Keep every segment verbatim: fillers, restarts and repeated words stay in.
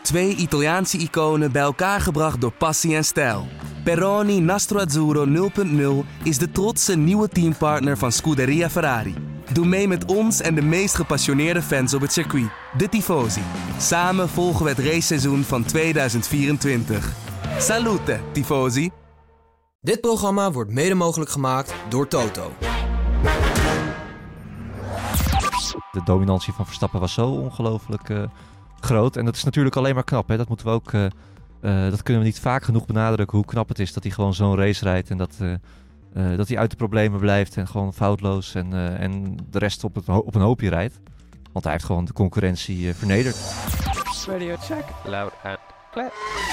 Twee Italiaanse iconen bij elkaar gebracht door passie en stijl. Peroni Nastro Azzurro nul punt nul is de trotse nieuwe teampartner van Scuderia Ferrari. Doe mee met ons en de meest gepassioneerde fans op het circuit, de Tifosi. Samen volgen we het raceseizoen van tweeduizend vierentwintig. Salute, Tifosi! Dit programma wordt mede mogelijk gemaakt door Toto. De dominantie van Verstappen was zo ongelooflijk uh, groot. En dat is natuurlijk alleen maar knap. Hè? Dat moeten we ook, uh, uh, dat kunnen we niet vaak genoeg benadrukken. Hoe knap het is dat hij gewoon zo'n race rijdt. En dat, uh, uh, dat hij uit de problemen blijft. En gewoon foutloos. En, uh, en de rest op, het, op een hoopje rijdt. Want hij heeft gewoon de concurrentie uh, vernederd. Radio check. Loud and clear.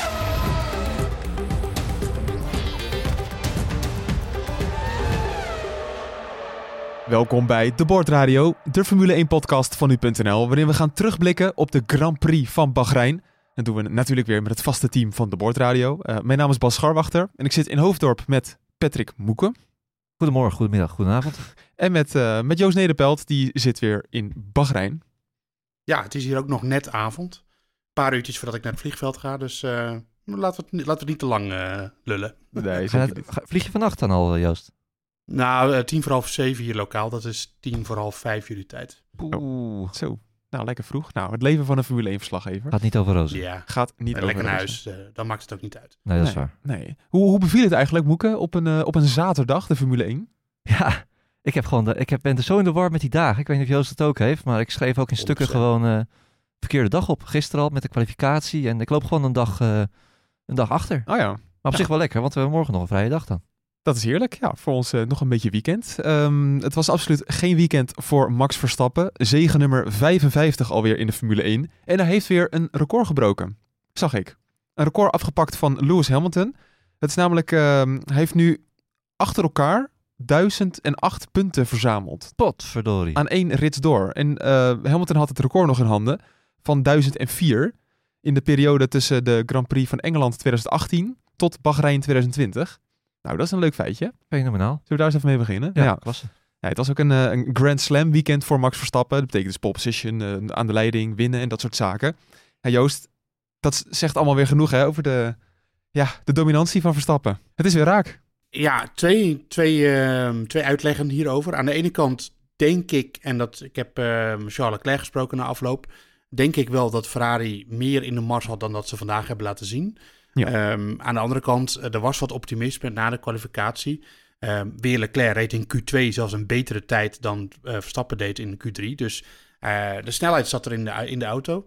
Welkom bij De Boordradio, de Formule één podcast van u punt n l, waarin we gaan terugblikken op de Grand Prix van Bahrein. Dat doen we natuurlijk weer met het vaste team van De Boordradio. Uh, mijn naam is Bas Scharwachter en ik zit in Hoofddorp met Patrick Moeken. Goedemorgen, goedemiddag, goedenavond. En met, uh, met Joost Nederpelt, die zit weer in Bahrein. Ja, het is hier ook nog net avond. Een paar uurtjes voordat ik naar het vliegveld ga, dus uh, laten, we het, laten we het niet te lang uh, lullen. Nee, ga je, ga, vlieg je vannacht dan al, Joost? Nou, uh, tien voor half zeven hier lokaal. Dat is tien voor half vijf jullie tijd. Oeh. Zo, nou lekker vroeg. Nou, het leven van een Formule één verslaggever. Gaat niet over rozen. Ja, gaat niet en over lekker naar rozen. huis. Uh, dan maakt het ook niet uit. Nee, dat is nee, waar. Nee. Hoe, hoe beviel het eigenlijk, Moeke, op een, uh, op een zaterdag, de Formule één? Ja, ik, heb gewoon de, ik heb, ben er zo in de war met die dagen. Ik weet niet of Joost het ook heeft, maar ik schreef ook in stukken gewoon uh, verkeerde dag op. Gisteren al met de kwalificatie en ik loop gewoon een dag, uh, een dag achter. Oh ja. Maar op ja. zich wel lekker, want we hebben morgen nog een vrije dag dan. Dat is heerlijk. Ja, voor ons uh, nog een beetje weekend. Um, het was absoluut geen weekend voor Max Verstappen. Zege nummer vijfenvijftig alweer in de Formule één. En hij heeft weer een record gebroken. Zag ik. Een record afgepakt van Lewis Hamilton. Het is namelijk, uh, hij heeft nu achter elkaar duizend acht punten verzameld. Potverdorie. Aan één rits door. En uh, Hamilton had het record nog in handen van duizend vier. In de periode tussen de Grand Prix van Engeland twintig achttien tot Bahrein twintig twintig. Nou, dat is een leuk feitje. Fenomenaal. Zullen we daar eens even mee beginnen? Ja, ja. Klasse. Ja, het was ook een, uh, een Grand Slam weekend voor Max Verstappen. Dat betekent dus pole position, uh, aan de leiding, winnen en dat soort zaken. Ja, Joost, dat zegt allemaal weer genoeg hè, over de, ja, de dominantie van Verstappen. Het is weer raak. Ja, twee, twee, uh, twee uitleggen hierover. Aan de ene kant denk ik, en dat ik heb uh, Charles Leclerc gesproken na afloop, denk ik wel dat Ferrari meer in de mars had dan dat ze vandaag hebben laten zien. Ja. Um, aan de andere kant, er was wat optimisme na de kwalificatie. Um, weer Leclerc reed in Q twee zelfs een betere tijd dan uh, Verstappen deed in Q drie. Dus uh, de snelheid zat er in de, in de auto.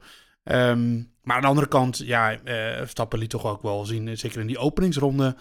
Um, maar aan de andere kant, ja, uh, Verstappen liet toch ook wel zien, zeker in die openingsronde,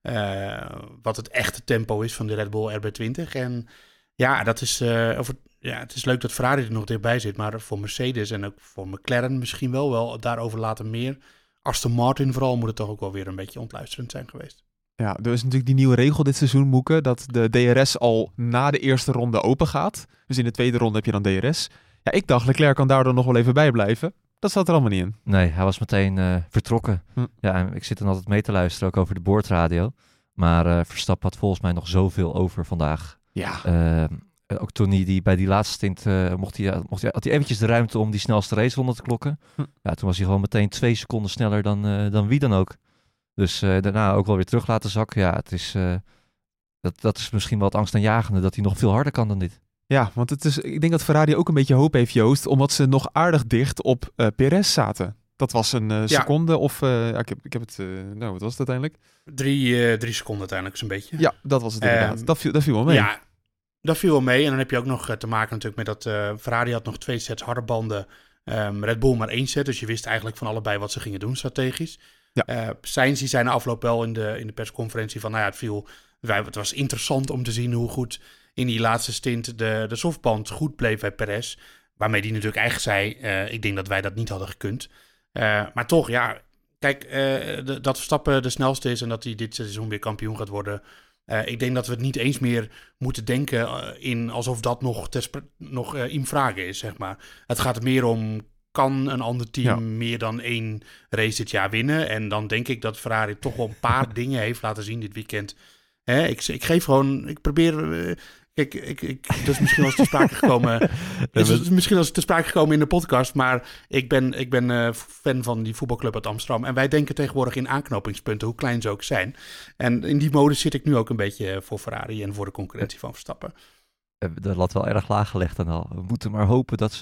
uh, wat het echte tempo is van de Red Bull R B twintig. En ja, dat is, uh, over, ja, het is leuk dat Ferrari er nog dichtbij zit, maar voor Mercedes en ook voor McLaren misschien wel, wel daarover later meer. Aston Martin vooral moet het toch ook wel weer een beetje ontluisterend zijn geweest. Ja, er is natuurlijk die nieuwe regel dit seizoen, Moeke, dat de D R S al na de eerste ronde open gaat. Dus in de tweede ronde heb je dan D R S. Ja, ik dacht, Leclerc kan daardoor nog wel even bij blijven. Dat zat er allemaal niet in. Nee, hij was meteen uh, vertrokken. Hm. Ja, en ik zit dan altijd mee te luisteren, ook over de boordradio. Maar uh, Verstappen had volgens mij nog zoveel over vandaag. Ja. Uh, ook toen hij die, bij die laatste stint, uh, mocht hij, mocht hij, had hij eventjes de ruimte om die snelste raceronde te klokken. Hm. Ja, toen was hij gewoon meteen twee seconden sneller dan, uh, dan wie dan ook. Dus uh, daarna ook wel weer terug laten zakken. Ja, het is, uh, dat, dat is misschien wel het angstaanjagende, dat hij nog veel harder kan dan dit. Ja, want het is, ik denk dat Ferrari ook een beetje hoop heeft, Joost, omdat ze nog aardig dicht op uh, Perez zaten. Dat was een uh, seconde ja. of... Uh, ja, ik, heb, ik heb het... Uh, nou, wat was het uiteindelijk? Drie, uh, drie seconden uiteindelijk zo'n beetje. Ja, dat was het inderdaad. Um, dat, viel, dat viel wel mee. Ja, dat viel wel mee. En dan heb je ook nog uh, te maken natuurlijk met dat... Uh, Ferrari had nog twee sets harde banden. Um, Red Bull maar één set. Dus je wist eigenlijk van allebei wat ze gingen doen strategisch. Ja. Uh, Sainz die zei na afloop wel in de, in de persconferentie van... Nou ja, het viel... Het was interessant om te zien hoe goed in die laatste stint de, de softband goed bleef bij Perez. Waarmee die natuurlijk eigenlijk zei... Uh, ik denk dat wij dat niet hadden gekund. Uh, maar toch, ja... Kijk, uh, de, dat Verstappen de snelste is en dat hij dit seizoen weer kampioen gaat worden... Uh, ik denk dat we het niet eens meer moeten denken uh, in alsof dat nog, tesp- nog uh, in vragen is, zeg maar. Het gaat er meer om, kan een ander team ja. meer dan één race dit jaar winnen? En dan denk ik dat Ferrari toch wel een paar dingen heeft laten zien dit weekend. Hè, ik, ik geef gewoon, ik probeer, uh, Kijk, ik, ik, dat is misschien wel eens te sprake gekomen. Het is misschien wel eens te sprake gekomen in de podcast. Maar ik ben, ik ben uh, fan van die voetbalclub uit Amsterdam. En wij denken tegenwoordig in aanknopingspunten, hoe klein ze ook zijn. En in die mode zit ik nu ook een beetje voor Ferrari en voor de concurrentie van Verstappen. De lat wel erg laag gelegd dan al. We moeten maar hopen dat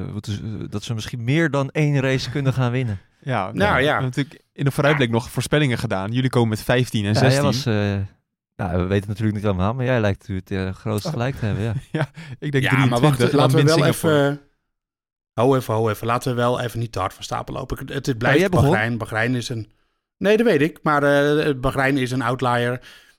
ze, dat ze misschien meer dan één race kunnen gaan winnen. Ja, nou, ja. ja. We hebben natuurlijk in de vooruitblik nog voorspellingen gedaan. Jullie komen met vijftien en zestien. Ja, jij was, uh, nou, we weten het natuurlijk niet allemaal, maar jij lijkt het uh, grootste gelijk te hebben. Ja, ja ik denk ja, drieëntwintig. Maar wacht, laten we wel Singapore. even... Hou even, hou even. Laten we wel even niet te hard van stapel lopen. Het, het blijft ja, Bahrein. Bahrein is een... Nee, dat weet ik. Maar uh, Bahrein is een outlier. Uh,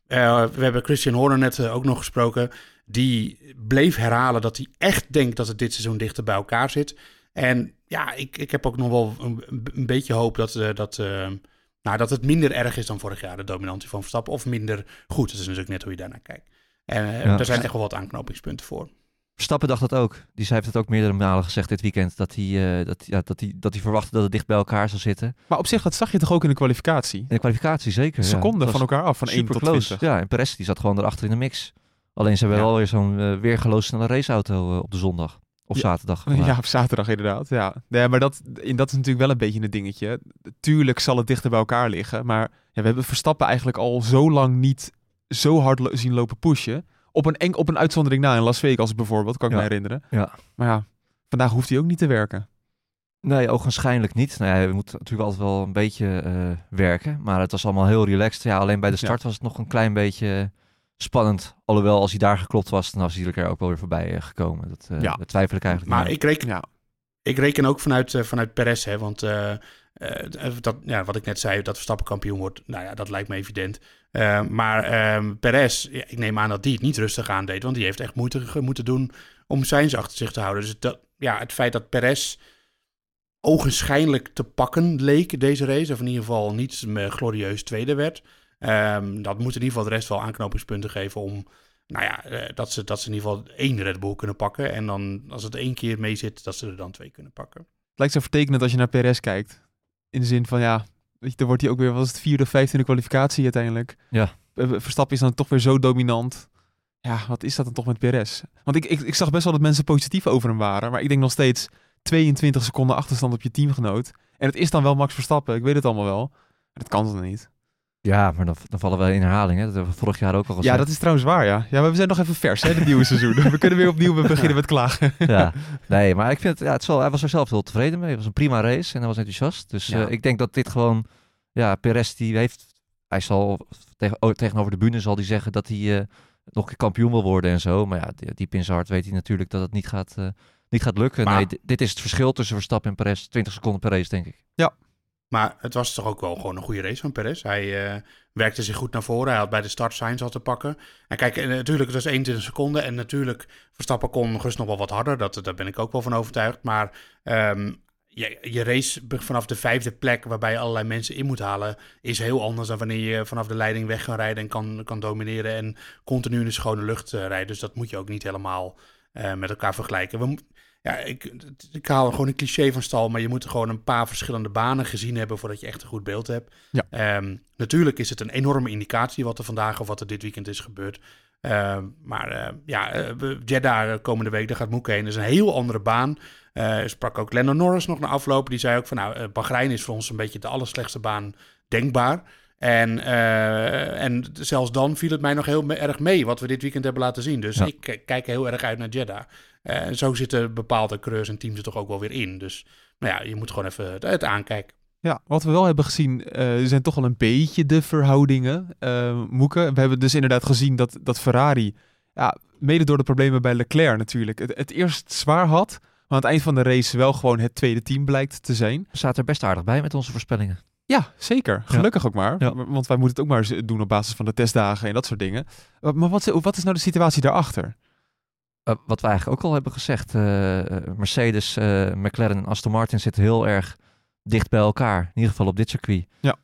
we hebben Christian Horner net uh, ook nog gesproken. Die bleef herhalen dat hij echt denkt dat het dit seizoen dichter bij elkaar zit. En ja, ik, ik heb ook nog wel een, een beetje hoop dat, uh, dat, uh, nou, dat het minder erg is dan vorig jaar, de dominantie van Verstappen. Of minder goed. Dat is natuurlijk net hoe je daarnaar kijkt. En uh, ja. Er zijn echt wel wat aanknopingspunten voor. Verstappen dacht dat ook. Die heeft het ook meerdere malen gezegd dit weekend. Dat hij, uh, dat, ja, dat, hij, dat hij verwachtte dat het dicht bij elkaar zou zitten. Maar op zich, dat zag je toch ook in de kwalificatie? In de kwalificatie, zeker. Seconden ja. van elkaar af, van één tot twintig. Ja, en Perez die zat gewoon erachter in de mix. Alleen ze hebben ja. wel weer zo'n uh, weergeloos snelle raceauto uh, op de zondag. Of ja. zaterdag. Maar. Ja, op zaterdag inderdaad. Ja, ja maar dat, in, dat is natuurlijk wel een beetje een dingetje. Tuurlijk zal het dichter bij elkaar liggen. Maar ja, we hebben Verstappen eigenlijk al zo lang niet zo hard lo- zien lopen pushen. Op een, eng, op een uitzondering na in Las Vegas bijvoorbeeld, kan ik ja. me herinneren. Ja. Maar ja, vandaag hoeft hij ook niet te werken. Nee, ogenschijnlijk niet. Nou ja, we moeten natuurlijk altijd wel een beetje uh, werken. Maar het was allemaal heel relaxed. Ja, alleen bij de start ja. was het nog een klein beetje spannend. Alhoewel, als hij daar geklopt was, dan was hij er ook wel weer voorbij uh, gekomen. Dat, uh, ja. dat twijfel ik eigenlijk maar niet. Maar ik reken, ja. ik reken ook vanuit, uh, vanuit Perez, hè, want uh, uh, dat, ja, wat ik net zei, dat Verstappen kampioen wordt, nou ja, dat lijkt me evident. Uh, maar um, Perez, ja, ik neem aan dat die het niet rustig aandeed, want die heeft echt moeite ge- moeten doen om Sainz achter zich te houden. Dus dat, ja, het feit dat Perez ogenschijnlijk te pakken leek deze race, of in ieder geval niet uh, glorieus tweede werd, um, dat moet in ieder geval de rest wel aanknopingspunten geven om, nou ja, uh, dat, ze, dat ze in ieder geval één Red Bull kunnen pakken. En dan, als het één keer mee zit, dat ze er dan twee kunnen pakken. Het lijkt zo vertekenend als je naar Perez kijkt. In de zin van, ja, weet je, dan wordt hij ook weer, was het vierde of vijfde in de kwalificatie uiteindelijk. Ja. Verstappen is dan toch weer zo dominant. Ja, wat is dat dan toch met Perez? Want ik, ik, ik zag best wel dat mensen positief over hem waren. Maar ik denk nog steeds tweeëntwintig seconden achterstand op je teamgenoot. En het is dan wel Max Verstappen. Ik weet het allemaal wel. Maar dat kan dan niet. Ja, maar dan, dan vallen we in herhaling. Hè? Dat hebben we vorig jaar ook al gezegd. Ja, dat is trouwens waar, ja. Ja, maar we zijn nog even vers, hè, het nieuwe seizoen. We kunnen weer opnieuw beginnen met klagen. Ja, nee, maar ik vind het, ja, het wel, hij was er zelf heel tevreden mee. Het was een prima race en hij was enthousiast. Dus ja. uh, ik denk dat dit gewoon, ja, Perez die heeft, hij zal tegen, oh, tegenover de bühne zal hij zeggen dat hij uh, nog een keer kampioen wil worden en zo. Maar ja, diep in zijn hart weet hij natuurlijk dat het niet gaat, uh, niet gaat lukken. Maar, nee, d- dit is het verschil tussen Verstappen en Perez. twintig seconden per race, denk ik. Ja. Maar het was toch ook wel gewoon een goede race van Perez. Hij uh, werkte zich goed naar voren. Hij had bij de start Sainz al te pakken. En kijk, uh, natuurlijk, het was eenentwintig seconden. En natuurlijk, Verstappen kon gerust nog wel wat harder. Dat, daar ben ik ook wel van overtuigd. Maar um, je, je race vanaf de vijfde plek, waarbij je allerlei mensen in moet halen, is heel anders dan wanneer je vanaf de leiding weg kan rijden en kan, kan domineren en continu in de schone lucht uh, rijden. Dus dat moet je ook niet helemaal uh, met elkaar vergelijken. We Ja, ik, ik haal gewoon een cliché van stal, maar je moet gewoon een paar verschillende banen gezien hebben voordat je echt een goed beeld hebt. Ja. Um, natuurlijk is het een enorme indicatie wat er vandaag of wat er dit weekend is gebeurd. Uh, maar uh, ja, uh, Jeddah komende week, daar gaat Moeke heen. Dat is een heel andere baan. Uh, sprak ook Lando Norris nog na afloop. Die zei ook van, nou, uh, Bahrein is voor ons een beetje de allerslechtste baan denkbaar. En, uh, en zelfs dan viel het mij nog heel me- erg mee wat we dit weekend hebben laten zien. Dus ja. ik k- kijk heel erg uit naar Jeddah. Uh, zo zitten bepaalde coureurs en teams er toch ook wel weer in. Dus nou ja, je moet gewoon even het, het aankijken. Ja, wat we wel hebben gezien, uh, zijn toch wel een beetje de verhoudingen. Uh, Moeke, we hebben dus inderdaad gezien dat, dat Ferrari, ja, mede door de problemen bij Leclerc natuurlijk, het, het eerst zwaar had. Maar aan het eind van de race wel gewoon het tweede team blijkt te zijn. We zaten er best aardig bij met onze voorspellingen. Ja, zeker. Gelukkig ja. ook maar. Ja. Want wij moeten het ook maar doen op basis van de testdagen en dat soort dingen. Maar wat, wat is nou de situatie daarachter? Uh, wat we eigenlijk ook al hebben gezegd. Uh, Mercedes, uh, McLaren en Aston Martin zitten heel erg dicht bij elkaar. In ieder geval op dit circuit. Ja.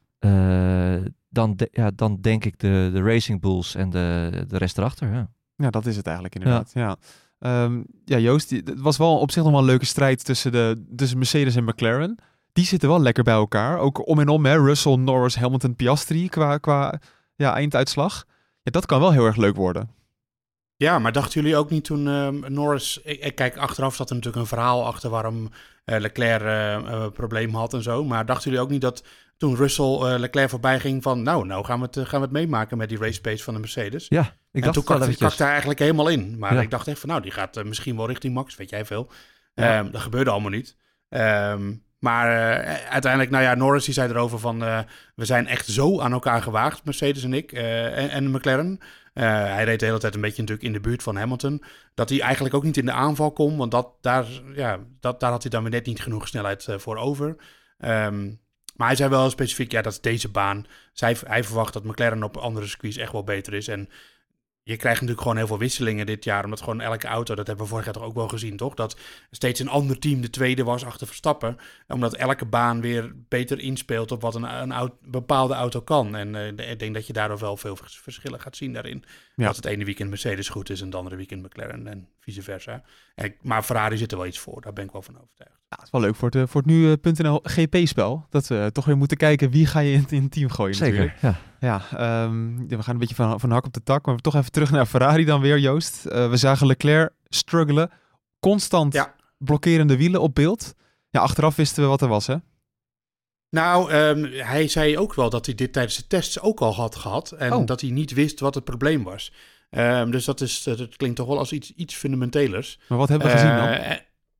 Uh, dan, de, ja, dan denk ik de, de Racing Bulls en de, de rest erachter. Ja. ja, dat is het eigenlijk inderdaad. Ja, ja. Um, ja Joost, het was wel op zich nog wel een leuke strijd tussen, de, tussen Mercedes en McLaren. Die zitten wel lekker bij elkaar. Ook om en om, hè. Russell, Norris, Hamilton, Piastri qua, qua ja, einduitslag. Ja, dat kan wel heel erg leuk worden. Ja, maar dachten jullie ook niet toen uh, Norris... Ik, ik, kijk, achteraf zat er natuurlijk een verhaal achter waarom uh, Leclerc uh, een probleem had en zo. Maar dachten jullie ook niet dat toen Russell uh, Leclerc voorbij ging van... Nou, nou gaan we, het, uh, gaan we het meemaken met die race pace van de Mercedes. Ja, ik en dacht toen kakte hij kakte hij eigenlijk helemaal in. Maar Ja. ik dacht echt van, nou, die gaat uh, misschien wel richting Max, weet jij veel. Ja. Um, dat gebeurde allemaal niet. Um, maar uh, uiteindelijk, nou ja, Norris die zei erover van... Uh, we zijn echt zo aan elkaar gewaagd, Mercedes en ik, uh, en, en McLaren... Uh, hij reed de hele tijd een beetje natuurlijk in de buurt van Hamilton. Dat hij eigenlijk ook niet in de aanval kon. Want dat, daar, ja, dat, daar had hij dan weer net niet genoeg snelheid uh, voor over. Um, maar hij zei wel specifiek, ja, dat is deze baan. Zij, hij verwacht dat McLaren op andere circuits echt wel beter is. En je krijgt natuurlijk gewoon heel veel wisselingen dit jaar. Omdat gewoon elke auto, dat hebben we vorig jaar toch ook wel gezien, toch? Dat steeds een ander team de tweede was achter Verstappen. Omdat elke baan weer beter inspeelt op wat een, een auto, bepaalde auto kan. En uh, ik denk dat je daardoor wel veel verschillen gaat zien daarin. Ja. Dat het ene weekend Mercedes goed is en het andere weekend McLaren en vice versa. En, maar Ferrari zit er wel iets voor, daar ben ik wel van overtuigd. Ja, het is wel leuk voor het, voor het nu punt n l G P-spel. Dat we toch weer moeten kijken wie ga je in, in het team gooien Zeker, natuurlijk. ja. Ja, um, ja, we gaan een beetje van, van de hak op de tak. Maar toch even terug naar Ferrari dan weer, Joost. Uh, we zagen Leclerc struggelen. Constant Ja. blokkerende wielen op beeld. Ja, achteraf wisten we wat er was, hè? Nou, um, hij zei ook wel dat hij dit tijdens de tests ook al had gehad. En Oh. dat hij niet wist wat het probleem was. Um, dus dat, is, dat klinkt toch wel als iets, iets fundamentelers. Maar wat hebben we gezien dan? Uh,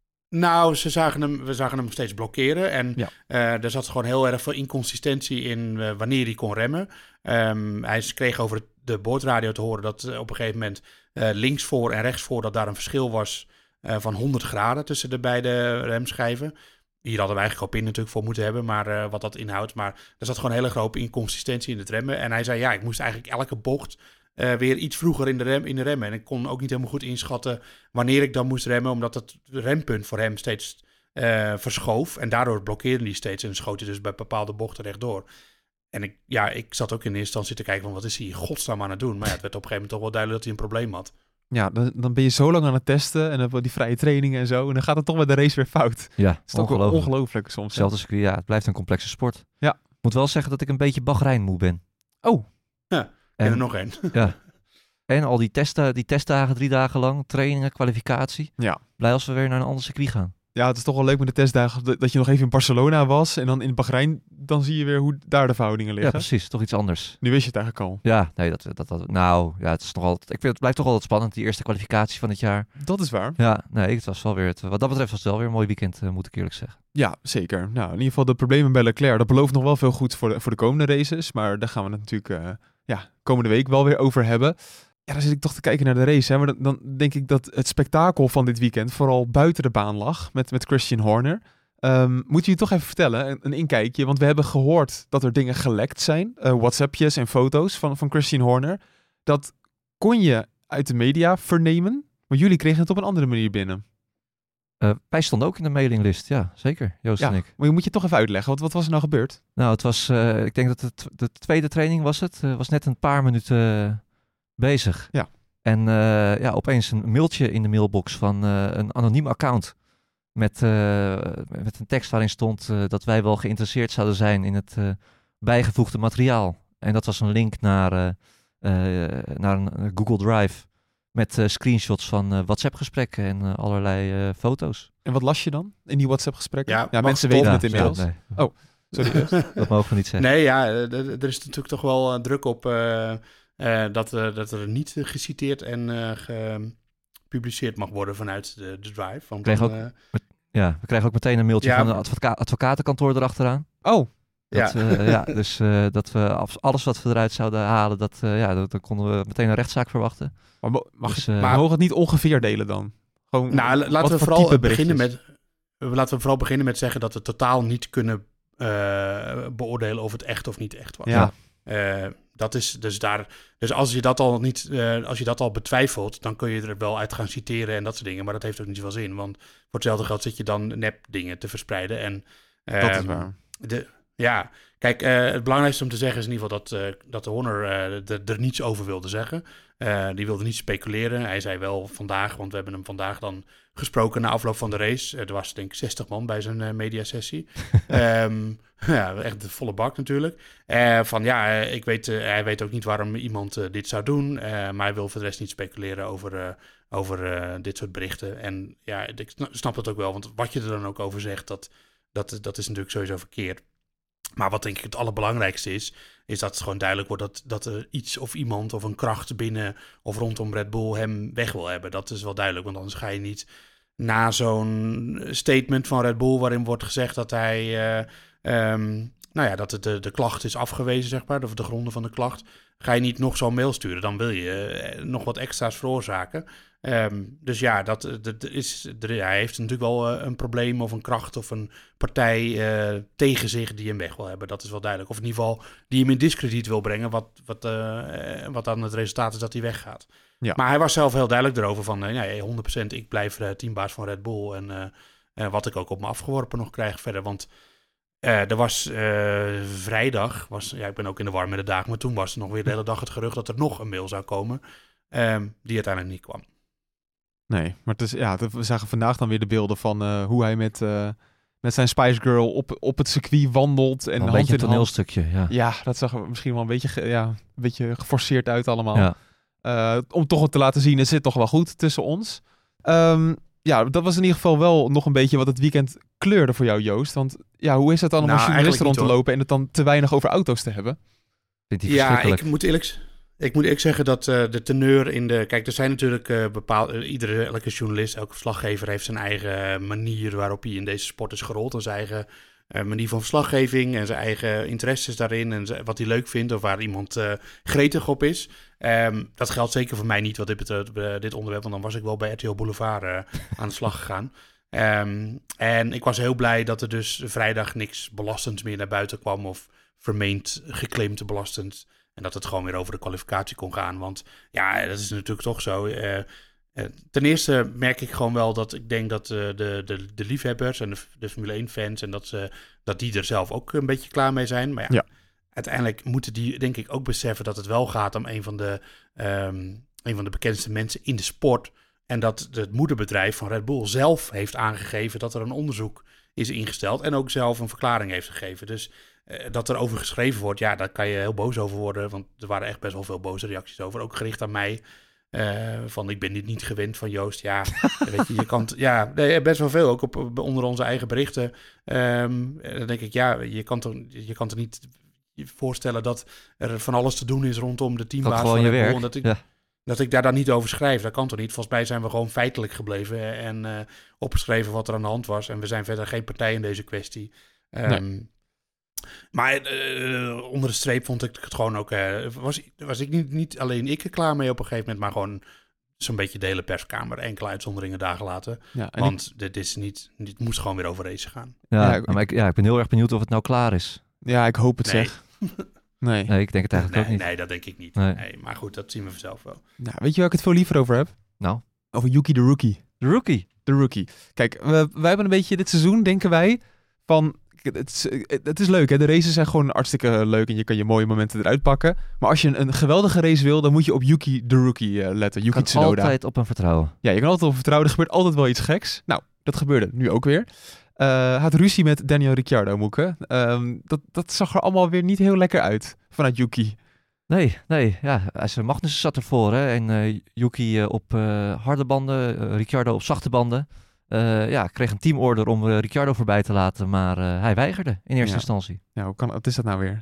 Nou, ze zagen hem, we zagen hem steeds blokkeren. En Ja. uh, er zat gewoon heel erg veel inconsistentie in uh, wanneer hij kon remmen. Um, hij kreeg over de boordradio te horen dat uh, op een gegeven moment uh, links voor en rechts voor... dat daar een verschil was uh, van honderd graden tussen de beide remschijven. Hier hadden we eigenlijk Alpine natuurlijk voor moeten hebben, maar uh, wat dat inhoudt. Maar er zat gewoon een hele grote inconsistentie in het remmen. En hij zei, ja, ik moest eigenlijk elke bocht... Uh, weer iets vroeger in de, rem, in de remmen. En ik kon ook niet helemaal goed inschatten wanneer ik dan moest remmen, omdat het rempunt voor hem steeds uh, verschoof. En daardoor blokkeerde hij steeds en schoot hij dus bij bepaalde bochten rechtdoor. En ik, ja, ik zat ook in eerste instantie te kijken van wat is hij in godsnaam aan het doen. Maar ja, het werd op een gegeven moment toch wel duidelijk dat hij een probleem had. Ja, dan, dan ben je zo lang aan het testen en dan die vrije trainingen en zo. En dan gaat het toch bij de race weer fout. Ja, Het is toch wel ongelooflijk. ongelooflijk soms. hè? Hetzelfde circuit, ja, het blijft een complexe sport. Ja. Ik moet wel zeggen dat ik een beetje Bahrein moe ben. Oh. Ja, en er nog één. Ja. En al die, testen, die testdagen, drie dagen lang, trainingen, kwalificatie. Ja. Blij als we weer naar een ander circuit gaan. Ja, het is toch wel leuk met de testdagen dat dat je nog even in Barcelona was. En dan in Bahrein, dan zie je weer hoe daar de verhoudingen Ja, liggen. precies. Toch iets anders. Nu wist je het eigenlijk al. Ja, nee, dat, dat, dat, nou, ja, het is nog altijd, ik vind het blijft toch altijd spannend, die eerste kwalificatie van het jaar. Dat is waar. Ja, nee, het was wel weer, het, wat dat betreft was het wel weer een mooi weekend, uh, moet ik eerlijk zeggen. Ja, zeker. Nou, in ieder geval de problemen bij Leclerc, dat belooft nog wel veel goed voor de, voor de komende races. Maar daar gaan we het natuurlijk uh, ja, komende week wel weer over hebben. Ja, dan zit ik toch te kijken naar de race. Hè. Maar dan, dan denk ik dat het spektakel van dit weekend vooral buiten de baan lag met, met Christian Horner. Um, moet je je toch even vertellen, een, een inkijkje. Want we hebben gehoord dat er dingen gelekt zijn. Uh, WhatsAppjes en foto's van, van Christian Horner. Dat kon je uit de media vernemen. Maar jullie kregen het op een andere manier binnen. Uh, wij stonden ook in de mailinglist, ja, zeker, Joost Ja, en ik. maar je moet je toch even uitleggen. Wat, wat was er nou gebeurd? Nou, het was, uh, ik denk dat het de tweede training was het. Uh, was net een paar minuten uh, bezig. Ja. En uh, ja, opeens een mailtje in de mailbox van uh, een anoniem account. Met, uh, met een tekst waarin stond uh, dat wij wel geïnteresseerd zouden zijn in het uh, bijgevoegde materiaal. En dat was een link naar, uh, uh, naar een Google Drive met uh, screenshots van uh, WhatsApp-gesprekken en uh, allerlei uh, foto's. En wat las je dan in die WhatsApp-gesprekken? Ja, ja mensen mag weten Ja, het inmiddels. ja, nee. Oh, sorry. Dat mogen we niet zeggen. Nee, ja, er, er is natuurlijk toch wel uh, druk op uh, uh, dat, uh, dat er niet uh, geciteerd en uh, gepubliceerd mag worden vanuit de, de drive. Want Kreeg dan, ook- uh, Ja, we krijgen ook meteen een mailtje Ja, van een maar- advoca- advocatenkantoor erachteraan. Oh, Dat, ja. uh, ja, dus uh, dat we af- alles wat we eruit zouden halen, dat, uh, ja, dat, dan konden we meteen een rechtszaak verwachten. maar mo- mag Dus, ik, uh, maar we mogen het niet ongeveer delen dan? Gewoon, Nou, la- wat laten we voor vooral type beginnen berichtjes? met, laten we vooral beginnen met zeggen dat we totaal niet kunnen uh, beoordelen of het echt of niet echt was. Ja. Uh, dat is dus daar. Dus als je dat al niet, uh, als je dat al betwijfelt, dan kun je er wel uit gaan citeren en dat soort dingen. Maar dat heeft ook niet zoveel zin, want voor hetzelfde geld zit je dan nep dingen te verspreiden. En uh, Dat is waar. De, ja, kijk, uh, het belangrijkste om te zeggen is in ieder geval dat, uh, dat de Horner uh, er, er niets over wilde zeggen. Uh, die wilde niet speculeren. Hij zei wel vandaag, want we hebben hem vandaag dan gesproken na afloop van de race. Uh, er was denk ik zestig man bij zijn uh, mediasessie. um, ja, echt de volle bak natuurlijk. Uh, van ja, uh, ik weet, uh, hij weet ook niet waarom iemand uh, dit zou doen. Uh, maar hij wil voor de rest niet speculeren over, uh, over uh, dit soort berichten. En ja, ik snap dat ook wel. Want wat je er dan ook over zegt, dat, dat, dat is natuurlijk sowieso verkeerd. Maar wat denk ik het allerbelangrijkste is, is dat het gewoon duidelijk wordt dat, dat er iets of iemand of een kracht binnen of rondom Red Bull hem weg wil hebben. Dat is wel duidelijk, want anders ga je niet na zo'n statement van Red Bull waarin wordt gezegd dat hij, uh, um, nou ja, dat het de, de klacht is afgewezen, zeg maar, of de gronden van de klacht. Ga je niet nog zo'n mail sturen, dan wil je uh, nog wat extra's veroorzaken. Um, dus ja, dat, dat is, de, hij heeft natuurlijk wel uh, een probleem of een kracht of een partij uh, tegen zich die hem weg wil hebben. Dat is wel duidelijk. Of in ieder geval die hem in diskrediet wil brengen, wat, wat, uh, wat dan het resultaat is dat hij weggaat. Ja. Maar hij was zelf heel duidelijk erover van, uh, ja, honderd procent ik blijf uh, teambaas van Red Bull. En uh, uh, wat ik ook op me afgeworpen nog krijg verder. Want uh, er was uh, vrijdag, was, ja, ik ben ook in de war met de dagen, maar toen was er nog weer de hele dag het gerucht dat er nog een mail zou komen, um, die uiteindelijk niet kwam. Nee, maar het is, ja, we zagen vandaag dan weer de beelden van uh, hoe hij met, uh, met zijn Spice Girl op, op het circuit wandelt. En een hand beetje in een toneelstukje, ja. Ja, dat zag er misschien wel een beetje, ge, ja, een beetje geforceerd uit allemaal. Ja. Uh, om toch te laten zien, het zit toch wel goed tussen ons. Um, ja, dat was in ieder geval wel nog een beetje wat het weekend kleurde voor jou, Joost. Want ja, hoe is het dan om nou, als journalist rond te niet, lopen en het dan te weinig over auto's te hebben? Vindt hij ja, ik moet eerlijk... Ik moet eerlijk zeggen dat uh, de teneur in de... Kijk, er zijn natuurlijk uh, bepaalde... Uh, iedere, elke journalist, elke verslaggever heeft zijn eigen manier waarop hij in deze sport is gerold. En zijn eigen uh, manier van verslaggeving en zijn eigen interesses daarin. En z- wat hij leuk vindt of waar iemand uh, gretig op is. Um, dat geldt zeker voor mij niet wat dit betreft, uh, dit onderwerp. Want dan was ik wel bij R T L Boulevard uh, aan de slag gegaan. Um, en ik was heel blij dat er dus vrijdag niks belastends meer naar buiten kwam. Of vermeend geclaimd belastend. En dat het gewoon weer over de kwalificatie kon gaan. Want ja, dat is natuurlijk toch zo. Uh, uh, ten eerste merk ik gewoon wel dat ik denk dat uh, de, de, de liefhebbers en de, de Formule één fans... en dat, ze, dat die er zelf ook een beetje klaar mee zijn. Maar ja, ja, uiteindelijk moeten die denk ik ook beseffen dat het wel gaat om een van de, um, een van de bekendste mensen in de sport. En dat het moederbedrijf van Red Bull zelf heeft aangegeven dat er een onderzoek is ingesteld. En ook zelf een verklaring heeft gegeven. Dus... Uh, dat er over geschreven wordt, ja, daar kan je heel boos over worden. Want er waren echt best wel veel boze reacties over. Ook gericht aan mij. Uh, van, ik ben dit niet gewend van Joost. Ja, weet je, je kan... T- ja, nee, best wel veel. Ook op, onder onze eigen berichten. Um, dan denk ik, ja, je kan toch, je kan toch niet je voorstellen dat er van alles te doen is rondom de teambaas van Red Bull. En dat ik, ja. dat ik daar dan niet over schrijf. Dat kan toch niet? Volgens mij zijn we gewoon feitelijk gebleven. En uh, opgeschreven wat er aan de hand was. En we zijn verder geen partij in deze kwestie. Um, nee. Maar uh, onder de streep vond ik het gewoon ook... Uh, was, was ik niet, niet alleen ik er klaar mee op een gegeven moment... maar gewoon zo'n beetje de hele perskamer. Enkele uitzonderingen daar gelaten. Ja, want ik... dit is niet... Dit moest gewoon weer over race gaan. Ja, ja, maar ik, ja, ik ben heel erg benieuwd of het nou klaar is. Ja, ik hoop het nee. zeg. Nee. nee, ik denk het eigenlijk nee, ook niet. Nee, dat denk ik niet. Nee. Nee, maar goed, dat zien we vanzelf wel. Nou, weet je waar ik het veel liever over heb? Nou? Over Yuki de Rookie. De Rookie? De Rookie. Kijk, we, wij hebben een beetje dit seizoen, denken wij, van... Het is, het is leuk, hè? De races zijn gewoon hartstikke leuk en je kan je mooie momenten eruit pakken. Maar als je een, een geweldige race wil, dan moet je op Yuki de Rookie uh, letten. Yuki je kan Tsunoda. altijd op hem vertrouwen. Ja, je kan altijd op hem vertrouwen. Er gebeurt altijd wel iets geks. Nou, dat gebeurde nu ook weer. Uh, had ruzie met Daniel Ricciardo, Moeke. Um, dat, dat zag er allemaal weer niet heel lekker uit vanuit Yuki. Nee, nee. Ja, Magnussen zat ervoor. Hè? En uh, Yuki uh, op uh, harde banden, uh, Ricciardo op zachte banden. Uh, ja, kreeg een teamorder om uh, Ricciardo voorbij te laten, maar uh, hij weigerde in eerste ja. instantie. Ja, hoe kan, wat is dat nou weer?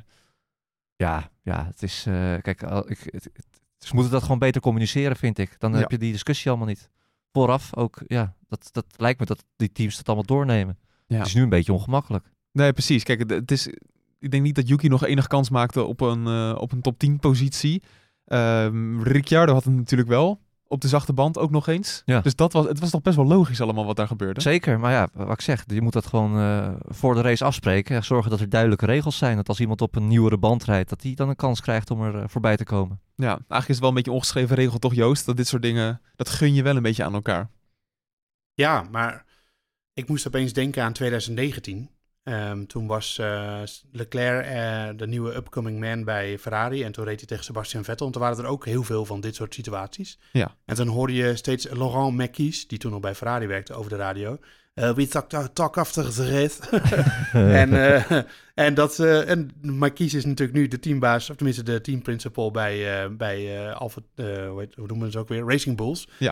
Ja, ja het is... Uh, kijk, uh, ik, het, het, ze moeten dat gewoon beter communiceren, vind ik. Dan ja. heb je die discussie allemaal niet. Vooraf ook, ja, dat, dat lijkt me dat die teams dat allemaal doornemen. Ja. Het is nu een beetje ongemakkelijk. Nee, precies. Kijk, het is... Ik denk niet dat Yuki nog enige kans maakte op een, uh, op een top tien positie. Um, Ricciardo had het natuurlijk wel. Op de zachte band ook nog eens. Ja. Dus dat was, het was toch best wel logisch allemaal wat daar gebeurde. Zeker, maar ja, wat ik zeg, je moet dat gewoon uh, voor de race afspreken. Zorgen dat er duidelijke regels zijn. Dat als iemand op een nieuwere band rijdt, dat hij dan een kans krijgt om er uh, voorbij te komen. Ja, eigenlijk is het wel een beetje een ongeschreven regel toch, Joost? Dat dit soort dingen, dat gun je wel een beetje aan elkaar. Ja, maar ik moest opeens denken aan twintig negentien. Um, toen was uh, Leclerc uh, de nieuwe upcoming man bij Ferrari. En toen reed hij tegen Sebastian Vettel. En toen waren er ook heel veel van dit soort situaties. Ja. En toen hoorde je steeds Laurent Mekies, die toen nog bij Ferrari werkte, over de radio. Uh, we talk, talk after the race. en, uh, en, dat, uh, en Mekies is natuurlijk nu de teambaas, of tenminste de teamprincipal bij, uh, bij uh, Alfa, uh, hoe, heet, hoe noemen we ze ook weer? Racing Bulls. Ja.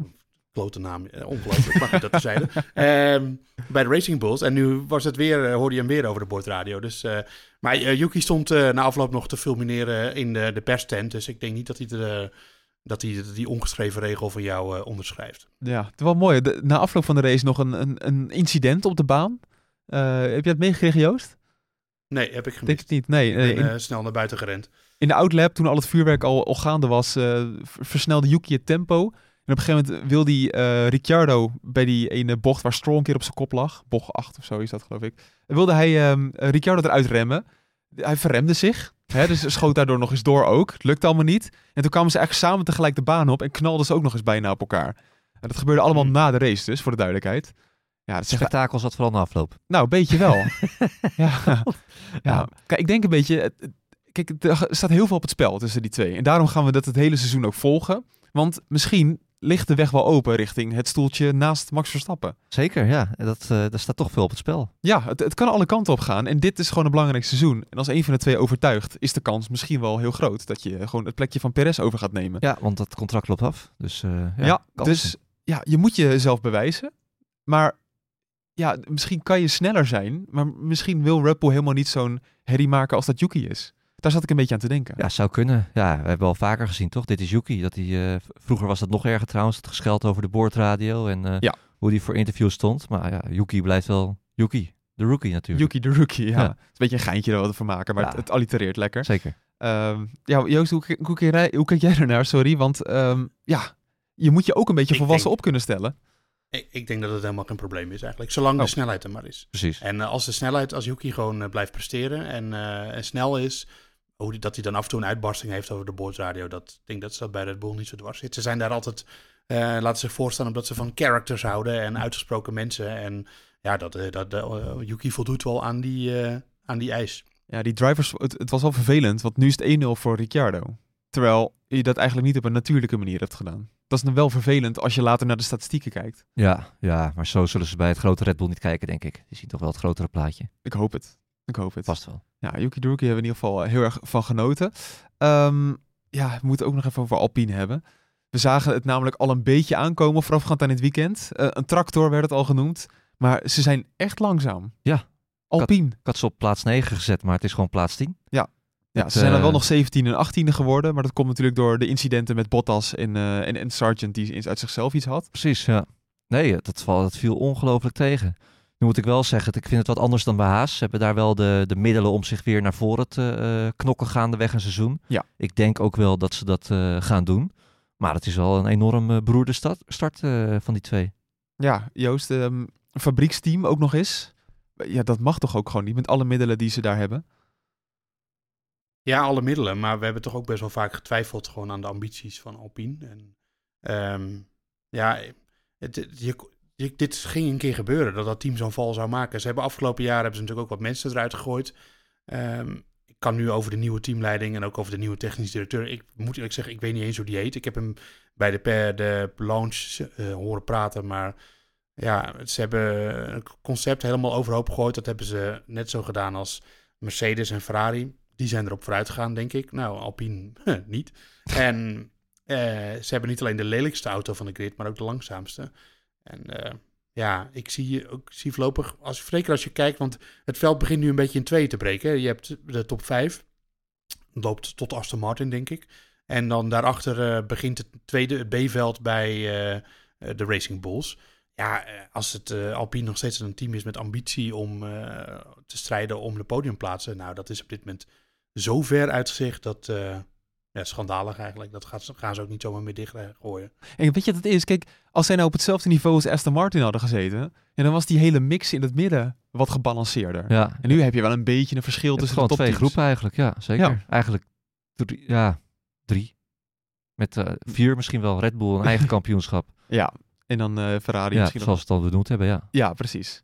Klote naam, ongelooflijk, mag ik dat terzijde. Um, bij de Racing Bulls. En nu was het weer, uh, hoorde je hem weer over de boordradio. Dus, uh, maar uh, Yuki stond uh, na afloop nog te fulmineren in de, de perstent. Dus ik denk niet dat hij, de, dat hij de, die ongeschreven regel van jou uh, onderschrijft. Ja, het is wel mooi. De, na afloop van de race nog een, een, een incident op de baan. Uh, heb je dat meegekregen, Joost? Nee, heb ik gemist. Denk het niet, nee. Ik ben in, uh, snel naar buiten gerend. In de outlap, toen al het vuurwerk al, al gaande was, uh, versnelde Yuki het tempo. En op een gegeven moment wil die uh, Ricciardo bij die ene bocht waar Stroll een keer op zijn kop lag, bocht acht of zo is dat geloof ik, wilde hij um, Ricciardo eruit remmen. Hij verremde zich, hè, dus schoot daardoor nog eens door ook. Het lukte allemaal niet. En toen kwamen ze eigenlijk samen tegelijk de baan op en knalden ze ook nog eens bijna op elkaar. En dat gebeurde allemaal mm. na de race dus, voor de duidelijkheid. Ja, het spektakel zat vooral na afloop. Nou, een beetje wel. ja. Ja. ja, kijk, ik denk een beetje, kijk, er staat heel veel op het spel tussen die twee. En daarom gaan we dat het hele seizoen ook volgen. Want misschien ligt de weg wel open richting het stoeltje naast Max Verstappen. Zeker, ja. Dat, uh, daar staat toch veel op het spel. Ja, het, het kan alle kanten op gaan. En dit is gewoon een belangrijk seizoen. En als een van de twee overtuigt, is de kans misschien wel heel groot dat je gewoon het plekje van Perez over gaat nemen. Ja, want dat contract loopt af. Dus uh, ja, ja dus ja, je moet jezelf bewijzen. Maar ja, misschien kan je sneller zijn. Maar misschien wil Red Bull helemaal niet zo'n herrie maken als dat Yuki is. Daar zat ik een beetje aan te denken. Ja, zou kunnen. Ja, we hebben al vaker gezien, toch? Dit is Yuki. Dat hij, uh, vroeger was dat nog erger trouwens. Het gescheld over de boordradio en uh, ja. hoe hij voor interviews stond. Maar ja, Yuki blijft wel Yuki. De rookie natuurlijk. Yuki de rookie, ja. ja. Het is een beetje een geintje dat we ervan maken, maar ja. het, het allitereert lekker. Zeker. Um, ja, Joost, hoe, hoe, hoe, hoe kijk jij ernaar? Sorry, want um, ja, je moet je ook een beetje ik volwassen denk... op kunnen stellen. Ik, ik denk dat het helemaal geen probleem is eigenlijk. Zolang oh. de snelheid er maar is. Precies. En uh, als de snelheid, als Yuki gewoon uh, blijft presteren en, uh, en snel is, hoe die, dat hij dan af en toe een uitbarsting heeft over de boordradio, dat ik denk dat ze dat bij Red Bull niet zo dwars zit. Ze zijn daar altijd, uh, laten zich voorstaan omdat ze van characters houden en uitgesproken mensen. En ja, dat, uh, dat uh, Yuki voldoet wel aan die, uh, aan die eis. Ja, die drivers, het, het was wel vervelend, want nu is het één nul voor Ricciardo. Terwijl je dat eigenlijk niet op een natuurlijke manier hebt gedaan. Dat is dan wel vervelend als je later naar de statistieken kijkt. Ja, ja, maar zo zullen ze bij het grote Red Bull niet kijken, denk ik. Die zien toch wel het grotere plaatje. Ik hoop het. Ik hoop het. Past wel. Ja, Yuki de Rookie hebben we in ieder geval heel erg van genoten. Um, ja, we moeten ook nog even over Alpine hebben. We zagen het namelijk al een beetje aankomen voorafgaand aan het weekend. Uh, een tractor werd het al genoemd. Maar ze zijn echt langzaam. Ja. Alpine. Ik had, ik had ze op plaats negen gezet, maar het is gewoon plaats tien. Ja. Ja, het, ze zijn dan uh, wel nog zeventien en achttiende geworden. Maar dat komt natuurlijk door de incidenten met Bottas en, uh, en, en Sargent die uit zichzelf iets had. Precies, ja. Nee, dat, dat viel ongelooflijk tegen. Nu moet ik wel zeggen, ik vind het wat anders dan bij Haas. Ze hebben daar wel de, de middelen om zich weer naar voren te uh, knokken gaandeweg een seizoen. Ja. Ik denk ook wel dat ze dat uh, gaan doen. Maar het is wel een enorm uh, beroerde start, start uh, van die twee. Ja, Joost, um, een fabrieksteam ook nog eens. Ja, dat mag toch ook gewoon niet met alle middelen die ze daar hebben? Ja, alle middelen. Maar we hebben toch ook best wel vaak getwijfeld gewoon aan de ambities van Alpine. En um, ja, het, het, je... Dit ging een keer gebeuren, dat dat team zo'n val zou maken. Ze hebben afgelopen jaar hebben ze natuurlijk ook wat mensen eruit gegooid. Um, ik kan nu over de nieuwe teamleiding en ook over de nieuwe technisch directeur. Ik moet eerlijk zeggen, ik weet niet eens hoe die heet. Ik heb hem bij de, de launch uh, horen praten, maar ja, ze hebben een concept helemaal overhoop gegooid. Dat hebben ze net zo gedaan als Mercedes en Ferrari. Die zijn erop vooruit gegaan, denk ik. Nou, Alpine huh, niet. En uh, ze hebben niet alleen de lelijkste auto van de grid, maar ook de langzaamste. En uh, ja, ik zie ook zie voorlopig, als, zeker als je kijkt, want het veld begint nu een beetje in twee te breken. Je hebt de top vijf, loopt tot Aston Martin, denk ik. En dan daarachter uh, begint het tweede, het B-veld bij uh, uh, de Racing Bulls. Ja, uh, als het uh, Alpine nog steeds een team is met ambitie om uh, te strijden om de podiumplaatsen, nou, dat is op dit moment zo ver uitzicht dat... Uh, Ja, schandalig eigenlijk. Dat gaat, gaan ze ook niet zomaar meer dichtgooien. En weet je wat het is? Kijk, als zij nou op hetzelfde niveau als Aston Martin hadden gezeten, en dan was die hele mix in het midden wat gebalanceerder. Ja. En nu heb je wel een beetje een verschil tussen de topteams. Twee groepen eigenlijk, ja, zeker. Ja. Eigenlijk drie, ja, drie. Met uh, vier misschien wel. Red Bull een eigen kampioenschap. Ja, en dan uh, Ferrari ja, misschien zoals we het al benoemd hebben, ja. Ja, precies.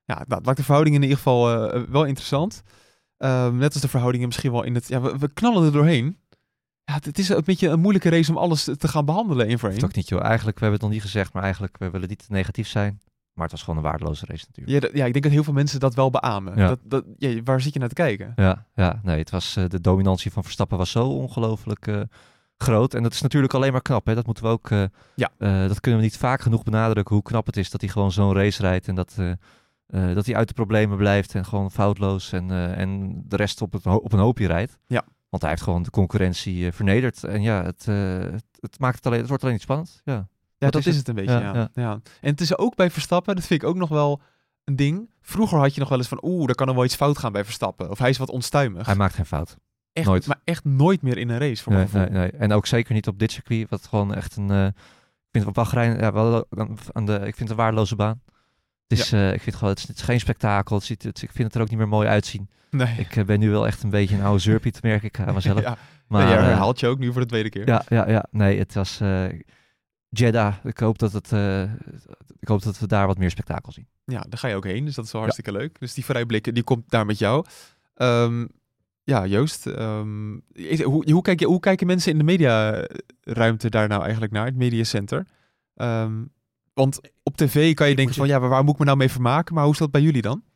Ja, nou, het maakt de verhoudingen in ieder geval uh, wel interessant. Uh, net als de verhoudingen misschien wel in het... Ja, we, we knallen er doorheen. Ja, het, het is een beetje een moeilijke race om alles te gaan behandelen één voor één. Dat ook niet, joh. Eigenlijk, we hebben het nog niet gezegd, maar eigenlijk, we willen niet te negatief zijn. Maar het was gewoon een waardeloze race natuurlijk. Ja, d- ja, ik denk dat heel veel mensen dat wel beamen. Ja. Dat, dat, ja, waar zit je naar te kijken? Ja, ja nee, het was, uh, de dominantie van Verstappen was zo ongelooflijk uh, groot. En dat is natuurlijk alleen maar knap, hè. Dat moeten we ook... Uh, ja. uh, dat kunnen we niet vaak genoeg benadrukken, hoe knap het is dat hij gewoon zo'n race rijdt. En dat, uh, uh, dat hij uit de problemen blijft en gewoon foutloos. En, uh, en de rest op, het ho- op een hoopje rijdt. Ja. Want hij heeft gewoon de concurrentie uh, vernederd. En ja, het, uh, het, het, maakt het, alleen, het wordt alleen niet spannend. Ja. Ja, Dat dat is is het. het een beetje, Ja, ja, ja. ja. En het is ook bij Verstappen, dat vind ik ook nog wel een ding. Vroeger had je nog wel eens van, oeh, er kan er wel iets fout gaan bij Verstappen. Of hij is wat onstuimig. Hij maakt geen fout. echt, nooit. Maar echt nooit meer in een race, voor Nee, mijn gevoel. nee, nee. En ook zeker niet op dit circuit, wat gewoon echt een... Uh, ik vind het op Bahrein, ja, wel aan de, ik vind het een waardeloze baan. Het is, ja. uh, ik vind gewoon, het is, het is geen spektakel. Het ziet, het, ik vind het er ook niet meer mooi uitzien. Nee. Ik uh, ben nu wel echt een beetje een oude zeurpiet, merk ik aan mezelf. ja. Maar ja, je uh, herhaalt je ook nu voor de tweede keer. Ja, ja, ja. Nee, het was uh, Jeddah. Ik hoop dat het, uh, ik hoop dat we daar wat meer spektakel zien. Ja, daar ga je ook heen, dus dat is wel hartstikke ja. leuk. Dus die vooruitblikken, die komt daar met jou. Um, ja, Joost, um, is, hoe, hoe, kijk je, hoe kijken mensen in de mediaruimte daar nou eigenlijk naar, het mediacenter? Um, want op tv kan je denken van, ja, waar moet ik me nou mee vermaken? Maar hoe is dat bij jullie dan?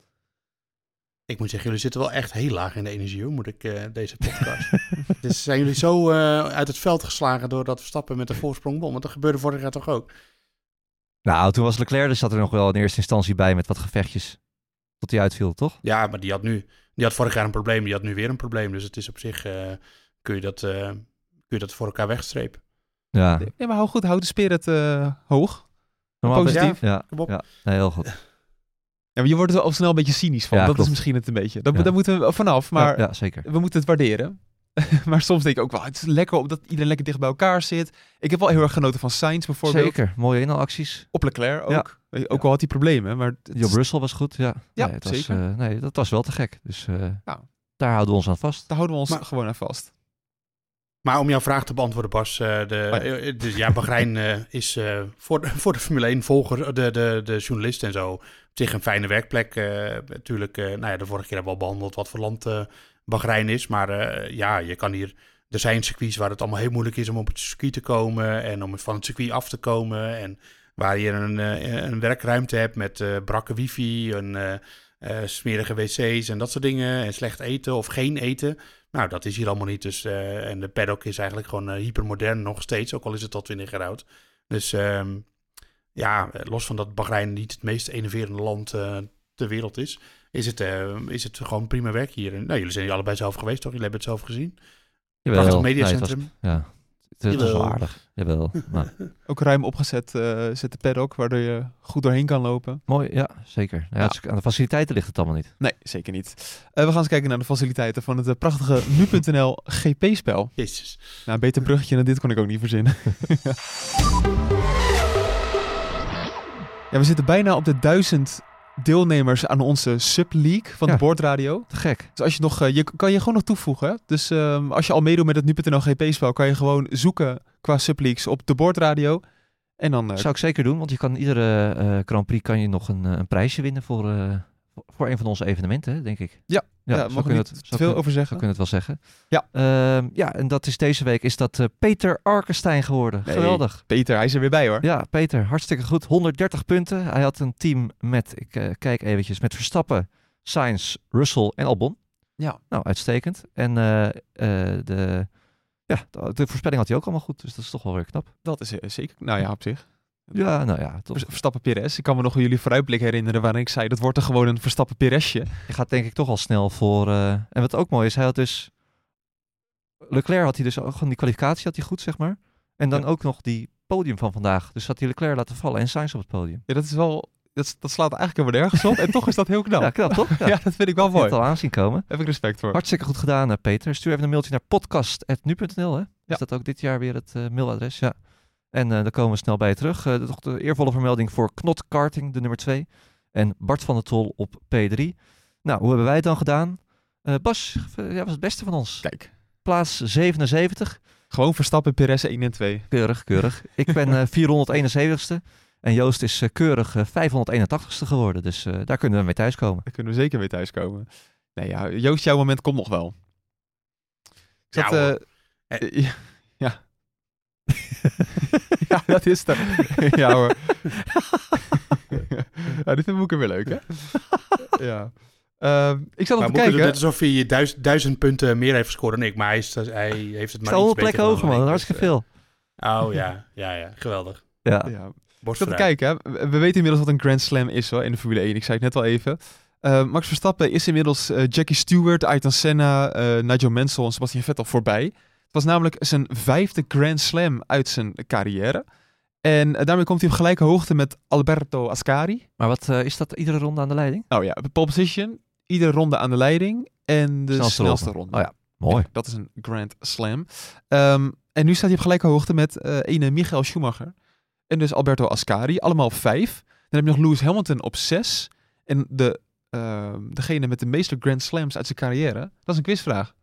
Ik moet zeggen, jullie zitten wel echt heel laag in de energie, hoor, moet ik uh, deze podcast. Dus zijn jullie zo uh, uit het veld geslagen door dat Verstappen met de voorsprong won? Want dat gebeurde vorig jaar toch ook? Nou, toen was Leclerc, dus zat er nog wel in eerste instantie bij met wat gevechtjes. Tot hij uitviel, toch? Ja, maar die had nu, die had vorig jaar een probleem, die had nu weer een probleem. Dus het is op zich, uh, kun, je dat, uh, kun je dat voor elkaar wegstrepen. Ja. Nee, maar hou goed, houd de spirit uh, hoog. Positief. Ja, ja, ja. Nee, heel goed. Ja, maar je wordt er al snel een beetje cynisch van. Ja, dat klopt. Is misschien het een beetje. Daar, ja. daar moeten we vanaf, maar ja, ja, zeker. we moeten het waarderen. Maar soms denk ik ook wel, het is lekker omdat iedereen lekker dicht bij elkaar zit. Ik heb wel heel erg genoten van Sainz bijvoorbeeld. Zeker, mooie inhaalacties. Op Leclerc ook. Ja. Ook al had hij problemen. Maar Job is... Russell was goed, ja. Ja, nee, het zeker. Was, uh, nee, dat was wel te gek. Dus uh, nou, daar houden we ons aan vast. Daar houden we ons maar, gewoon aan vast. Maar om jouw vraag te beantwoorden, Bas. Uh, de, oh ja. Uh, dus ja, Bahrein uh, is uh, voor, de, voor de Formule één volger, de, de, de journalisten en zo, op zich een fijne werkplek. Uh, natuurlijk, uh, nou ja, de vorige keer hebben we al behandeld wat voor land uh, Bahrein is. Maar uh, ja, je kan hier... Er zijn circuits waar het allemaal heel moeilijk is om op het circuit te komen en om van het circuit af te komen. En waar je een, een werkruimte hebt met uh, brakke wifi, een uh, uh, smerige wc's en dat soort dingen. En slecht eten of geen eten. Nou, dat is hier allemaal niet. Dus, uh, en de paddock is eigenlijk gewoon uh, hypermodern nog steeds, ook al is het al twintig jaar oud. Dus um, ja, los van dat Bahrein niet het meest enerverende land uh, ter wereld is, is het, uh, is het gewoon prima werk hier. En, nou, jullie zijn hier allebei zelf geweest, toch? Jullie hebben het zelf gezien. Jawel, prachtig mediacentrum. Nee, het was, ja, het, het was wel aardig. Jawel. Maar. Ook ruim opgezet uh, zit de paddock, waardoor je goed doorheen kan lopen. Mooi, ja, zeker. Ja, ja. Het, aan de faciliteiten ligt het allemaal niet. Nee, zeker niet. Uh, we gaan eens kijken naar de faciliteiten van het uh, prachtige nu punt n l G P-spel. Jezus. Nou, een beter bruggetje dan dit kon ik ook niet verzinnen. Ja, we zitten bijna op de duizend... deelnemers aan onze sub-league van ja, de Boordradio. Te gek. Dus als je nog, uh, je kan je gewoon nog toevoegen. Hè? Dus um, als je al meedoet met het nu punt n l G P-spel, kan je gewoon zoeken qua sub-leagues op de Boordradio. En dan... Uh, zou ik zeker doen, want je kan iedere uh, Grand Prix kan je nog een, een prijsje winnen voor, uh, voor een van onze evenementen, denk ik. Ja, ja, ja mag ik niet te veel over zeggen. We kunnen het wel zeggen. Ja. Uh, ja, en dat is deze week is dat uh, Peter Arkenstein geworden. Nee, geweldig. Peter, hij is er weer bij hoor. Ja, Peter, hartstikke goed. honderddertig punten. Hij had een team met, ik uh, kijk eventjes, met Verstappen, Sainz, Russell en Albon. Ja. Nou, uitstekend. En uh, uh, de, ja, de, de voorspelling had hij ook allemaal goed, dus dat is toch wel weer knap. Dat is uh, zeker, nou ja, op zich. Ja, nou ja. Toch. Verstappen Perez. Ik kan me nog jullie vooruitblik herinneren waarin ik zei, dat wordt er gewoon een Verstappen Perezje. Je gaat denk ik toch al snel voor... Uh, en wat ook mooi is, hij had dus... Leclerc had hij dus ook gewoon die kwalificatie had hij goed, zeg maar. En dan ja. ook nog die podium van vandaag. Dus had hij Leclerc laten vallen en Sainz op het podium. Ja, dat is wel... Dat, dat slaat eigenlijk helemaal nergens op. En toch is dat heel knap. Ja, knap toch? Ja, ja dat vind ik wel mooi. Je hebt al aanzien komen. Heb ik respect voor. Hartstikke goed gedaan, uh, Peter. Stuur even een mailtje naar podcast punt nu punt n l. Hè? Ja. Is dat ook dit jaar weer het uh, mailadres? Ja. En uh, daar komen we snel bij je terug. Uh, de, de eervolle vermelding voor Knot Karting, de nummer twee. En Bart van der Tol op P drie. Nou, hoe hebben wij het dan gedaan? Uh, Bas, uh, jij was het beste van ons. Kijk. Plaats zevenenzeventig. Gewoon Verstappen, Perez één en twee. Keurig, keurig. Ik ben uh, vierhonderdeenenzeventigste. En Joost is uh, keurig uh, vijfhonderdeenentachtigste geworden. Dus uh, daar kunnen we mee thuiskomen. Daar kunnen we zeker mee thuiskomen. Nee, ja, Joost, jouw moment komt nog wel. Ik zat... Ja, uh, uh, ja. ja. ja, dat is het. ja hoor. ja, dit vind ik weer leuk, hè? ja. Uh, ik zat op te kijken. Net alsof hij duizend, duizend punten meer heeft gescoord dan ik. Maar hij, is, hij heeft het maar iets beter plek hoger, man. Hartstikke dus, veel. Oh ja, ja, ja. Geweldig. Ja. ja. Ik zat te kijken, hè. We weten inmiddels wat een Grand Slam is hoor, in de Formule één. Ik zei het net al even. Uh, Max Verstappen is inmiddels uh, Jackie Stewart, Ayrton Senna, uh, Nigel Mansell en Sebastian Vettel voorbij. Het was namelijk zijn vijfde Grand Slam uit zijn carrière. En uh, daarmee komt hij op gelijke hoogte met Alberto Ascari. Maar wat uh, is dat iedere ronde aan de leiding? Oh ja, pole position, iedere ronde aan de leiding en de snelste, snelste ronde. ronde. Oh ja, mooi. Ja, dat is een Grand Slam. Um, en nu staat hij op gelijke hoogte met uh, ene Michael Schumacher. En dus Alberto Ascari, allemaal op vijf. Dan heb je nog Lewis Hamilton op zes. En de, uh, degene met de meeste Grand Slams uit zijn carrière. Dat is een quizvraag.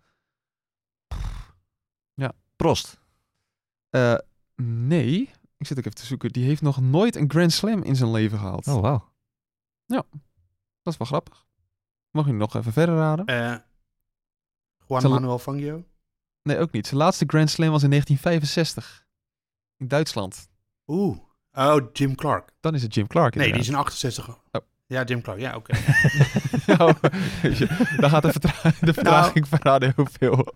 Ja. Prost. Uh, nee, ik zit ook even te zoeken. Die heeft nog nooit een Grand Slam in zijn leven gehaald. Oh, wauw. Ja, dat is wel grappig. Mag je nog even verder raden? Uh, Juan Zal... Manuel Fangio? Nee, ook niet. Zijn laatste Grand Slam was in negentien vijfenzestig. In Duitsland. Oeh. Oh, Jim Clark. Dan is het Jim Clark. Nee, inderdaad. die is in achtenzestig. Oh. Ja, Jim Clark. Ja, oké. Okay. nou, dan gaat de, vertra- de vertraging nou, verraden heel veel.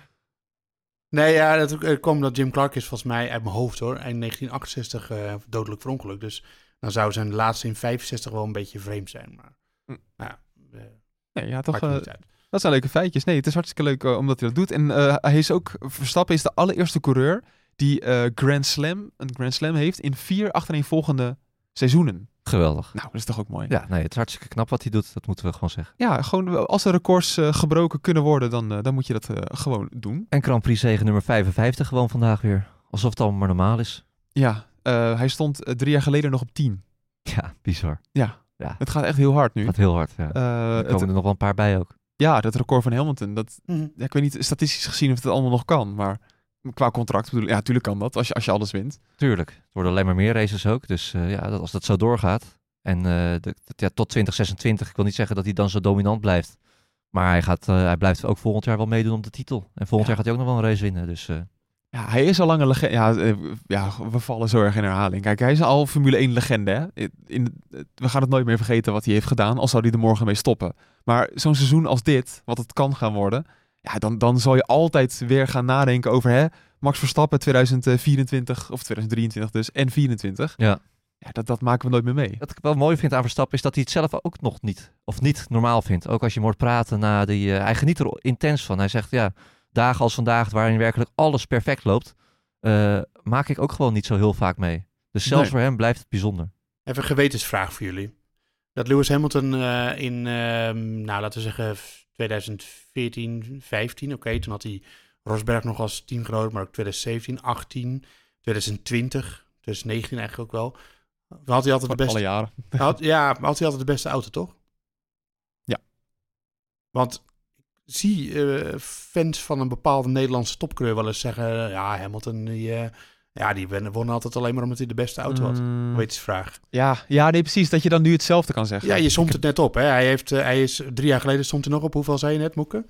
Nee, ja, dat uh, kwam dat Jim Clark is volgens mij uit mijn hoofd hoor. In negentien achtenzestig uh, dodelijk verongeluk. Dus dan zou zijn laatste in vijfenzestig wel een beetje vreemd zijn. Maar hm. nou ja, uh, nee, ja, toch. Uh, dat zijn leuke feitjes. Nee, het is hartstikke leuk uh, omdat hij dat doet. En uh, hij is ook, Verstappen is de allereerste coureur die uh, Grand Slam, een Grand Slam heeft in vier achtereenvolgende seizoenen. Geweldig. Nou, dat is toch ook mooi. Ja, nee, het is hartstikke knap wat hij doet. Dat moeten we gewoon zeggen. Ja, gewoon als er records uh, gebroken kunnen worden, dan, uh, dan moet je dat uh, gewoon doen. En Grand Prix zege nummer vijfenvijftig gewoon vandaag weer. Alsof het allemaal maar normaal is. Ja, uh, hij stond uh, drie jaar geleden nog op tien. Ja, bizar. Ja, ja. Het gaat echt heel hard nu. Het gaat heel hard, ja. Uh, er komen het, er nog wel een paar bij ook. Ja, dat record van Hamilton. Dat, mm-hmm. ja, ik weet niet statistisch gezien of het allemaal nog kan, maar qua contract bedoel ik, ja, natuurlijk kan dat als je, als je alles wint. Tuurlijk. Het worden alleen maar meer races ook. Dus uh, ja, dat, als dat zo doorgaat. En uh, de, de, ja, tot twintig zesentwintig, ik wil niet zeggen dat hij dan zo dominant blijft. Maar hij, gaat, uh, hij blijft ook volgend jaar wel meedoen om de titel. En volgend ja. jaar gaat hij ook nog wel een race winnen. Dus, uh... ja, hij is al lang een legende. Ja, uh, ja, we vallen zo erg in herhaling. Kijk, hij is al Formule één legende. Hè? In, we gaan het nooit meer vergeten wat hij heeft gedaan, al zou hij er morgen mee stoppen. Maar zo'n seizoen als dit, wat het kan gaan worden, ja, dan, dan zal je altijd weer gaan nadenken over hè, Max Verstappen tweeduizend vierentwintig of tweeduizend drieëntwintig dus en vierentwintig. Ja. Ja, dat, dat maken we nooit meer mee. Wat ik wel mooi vind aan Verstappen is dat hij het zelf ook nog niet, of niet normaal vindt. Ook als je hem hoort praten na die, uh, hij geniet er intens van. Hij zegt ja, dagen als vandaag waarin werkelijk alles perfect loopt, uh, maak ik ook gewoon niet zo heel vaak mee. Dus zelfs nee. voor hem blijft het bijzonder. Even een gewetensvraag voor jullie. Dat Lewis Hamilton uh, in, uh, nou laten we zeggen tweeduizend veertien, vijftien, oké, okay, toen had hij Rosberg nog als teamgenoot, maar ook tweeduizend zeventien, achttien, tweeduizend twintig, tweeduizend negentien eigenlijk ook wel. Had hij altijd de beste... Alle jaren. Had, ja, had hij altijd de beste auto, toch? Ja. Want zie uh, fans van een bepaalde Nederlandse topcoureur wel eens zeggen, ja, Hamilton, die, uh, ja, die won altijd alleen maar omdat hij de beste auto had. Mm. Wetensvraag. Ja, ja, nee, precies. Dat je dan nu hetzelfde kan zeggen. Ja, je somt het net op. Hè? Hij, heeft, uh, hij is drie jaar geleden stond hij nog op. Hoeveel zei je net, Moeke?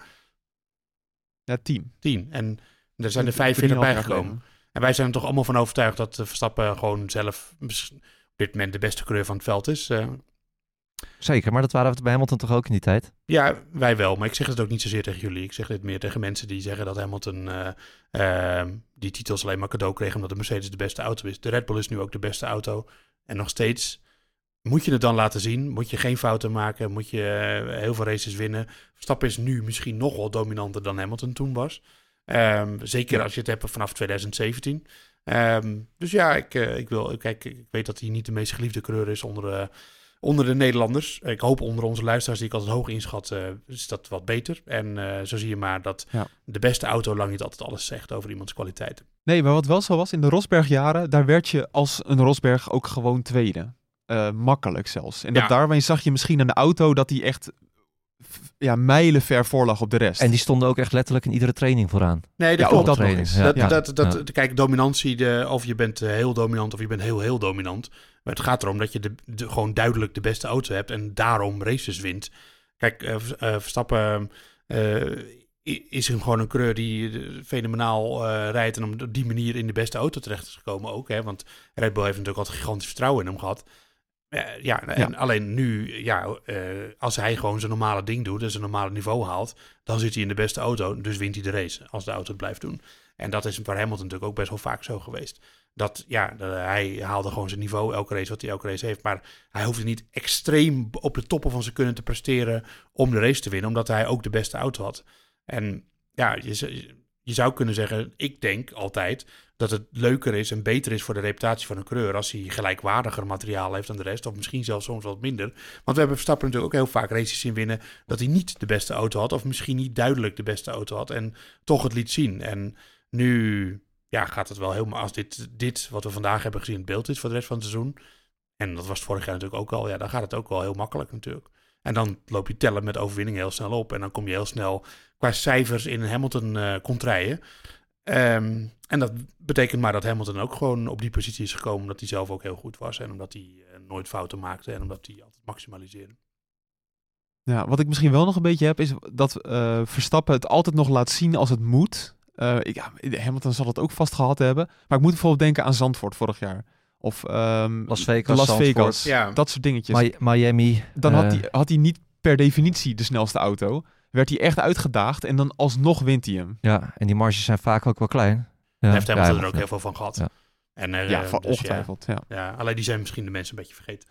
Ja, tien. Tien. En er zijn er vijfenveertig bijgekomen. En wij zijn er toch allemaal van overtuigd dat uh, Verstappen gewoon zelf op dit moment de beste coureur van het veld is. Uh, Zeker, maar dat waren we bij Hamilton toch ook in die tijd? Ja, wij wel. Maar ik zeg het ook niet zozeer tegen jullie. Ik zeg dit meer tegen mensen die zeggen dat Hamilton uh, uh, die titels alleen maar cadeau kreeg omdat de Mercedes de beste auto is. De Red Bull is nu ook de beste auto. En nog steeds moet je het dan laten zien. Moet je geen fouten maken. Moet je uh, heel veel races winnen. Verstappen is nu misschien nog wel dominanter dan Hamilton toen was. Um, zeker ja. als je het hebt vanaf tweeduizend zeventien. Um, dus ja, ik, uh, ik, wil, kijk, ik weet dat hij niet de meest geliefde coureur is onder... Uh, Onder de Nederlanders. Ik hoop onder onze luisteraars die ik altijd hoog inschat, uh, is dat wat beter. En uh, zo zie je maar dat ja. de beste auto lang niet altijd alles zegt over iemands kwaliteiten. Nee, maar wat wel zo was, in de Rosberg-jaren, daar werd je als een Rosberg ook gewoon tweede. Uh, makkelijk zelfs. En dat ja. daarmee zag je misschien aan de auto dat hij echt ja, mijlenver voorlag op de rest. En die stonden ook echt letterlijk in iedere training vooraan. Nee, dat Ja, klopt. ook dat nog training. eens. Ja. Dat, Ja. dat, dat, Ja. Kijk, dominantie, de, of je bent eh, heel dominant of je bent heel, heel dominant. Maar het gaat erom dat je de, de, gewoon duidelijk de beste auto hebt en daarom races wint. Kijk, uh, Verstappen uh, is een, gewoon een coureur die fenomenaal uh, rijdt en op die manier in de beste auto terecht is gekomen ook. Hè? Want Red Bull heeft natuurlijk altijd gigantisch vertrouwen in hem gehad. Uh, ja, en Ja. alleen nu, ja, uh, als hij gewoon zijn normale ding doet en zijn normale niveau haalt, dan zit hij in de beste auto, dus wint hij de race als de auto het blijft doen. En dat is voor Hamilton natuurlijk ook best wel vaak zo geweest. Dat, ja, dat, hij haalde gewoon zijn niveau elke race wat hij elke race heeft. Maar hij hoefde niet extreem op de toppen van zijn kunnen te presteren om de race te winnen, omdat hij ook de beste auto had. En ja, je, je zou kunnen zeggen, ik denk altijd dat het leuker is en beter is voor de reputatie van een coureur als hij gelijkwaardiger materiaal heeft dan de rest, of misschien zelfs soms wat minder. Want we hebben Verstappen natuurlijk ook heel vaak races zien winnen dat hij niet de beste auto had, of misschien niet duidelijk de beste auto had en toch het liet zien. En nu ja, gaat het wel helemaal, als dit, dit wat we vandaag hebben gezien het beeld is voor de rest van het seizoen, en dat was het vorig jaar natuurlijk ook al, ja, dan gaat het ook wel heel makkelijk natuurlijk. En dan loop je tellen met overwinningen heel snel op. En dan kom je heel snel qua cijfers in Hamilton uh, contraien. Um, en dat betekent maar dat Hamilton ook gewoon op die positie is gekomen, omdat hij zelf ook heel goed was. En omdat hij uh, nooit fouten maakte en omdat hij altijd maximaliseerde. Ja, wat ik misschien wel nog een beetje heb, is dat uh, Verstappen het altijd nog laat zien als het moet. Uh, ik, ja, Hamilton zal het ook vast gehad hebben. Maar ik moet bijvoorbeeld denken aan Zandvoort vorig jaar. Of um, Las Vegas, Las Zandvoort. Vegas. Ja. Dat soort dingetjes. Mi- Miami. Dan uh, had hij had hij niet per definitie de snelste auto. Werd hij echt uitgedaagd en dan alsnog wint hij hem. Ja, en die marges zijn vaak ook wel klein. Ja, Daar heeft Hamilton ja, er ook ja. heel veel van gehad. Ja. En er, Ja, uh, van dus ongetwijfeld. Ja, ja, ja, alleen die zijn misschien de mensen een beetje vergeten.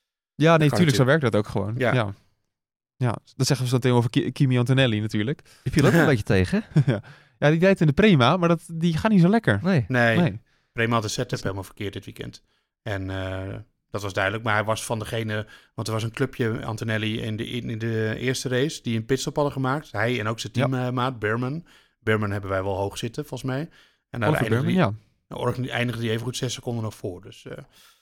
ja nee, kan natuurlijk, zo natuurlijk. werkt dat ook gewoon. Ja. Ja. Ja, dat zeggen we zo meteen over Ki- Kimi Antonelli natuurlijk. Die viel ook een beetje tegen. Ja, die rijdt in de Prema, maar dat, die gaat niet zo lekker. Nee. Nee, Nee. Prema had de setup helemaal verkeerd dit weekend. En uh, dat was duidelijk. Maar hij was van degene, want er was een clubje Antonelli in de, in, in de eerste race die een pitstop hadden gemaakt. Hij en ook zijn teammaat ja. Behrman. Behrman hebben wij wel hoog zitten, volgens mij. En daar Oliver eindigde, Behrman, die, ja. nou, eindigde die even goed zes seconden nog voor. Dus uh, Ja,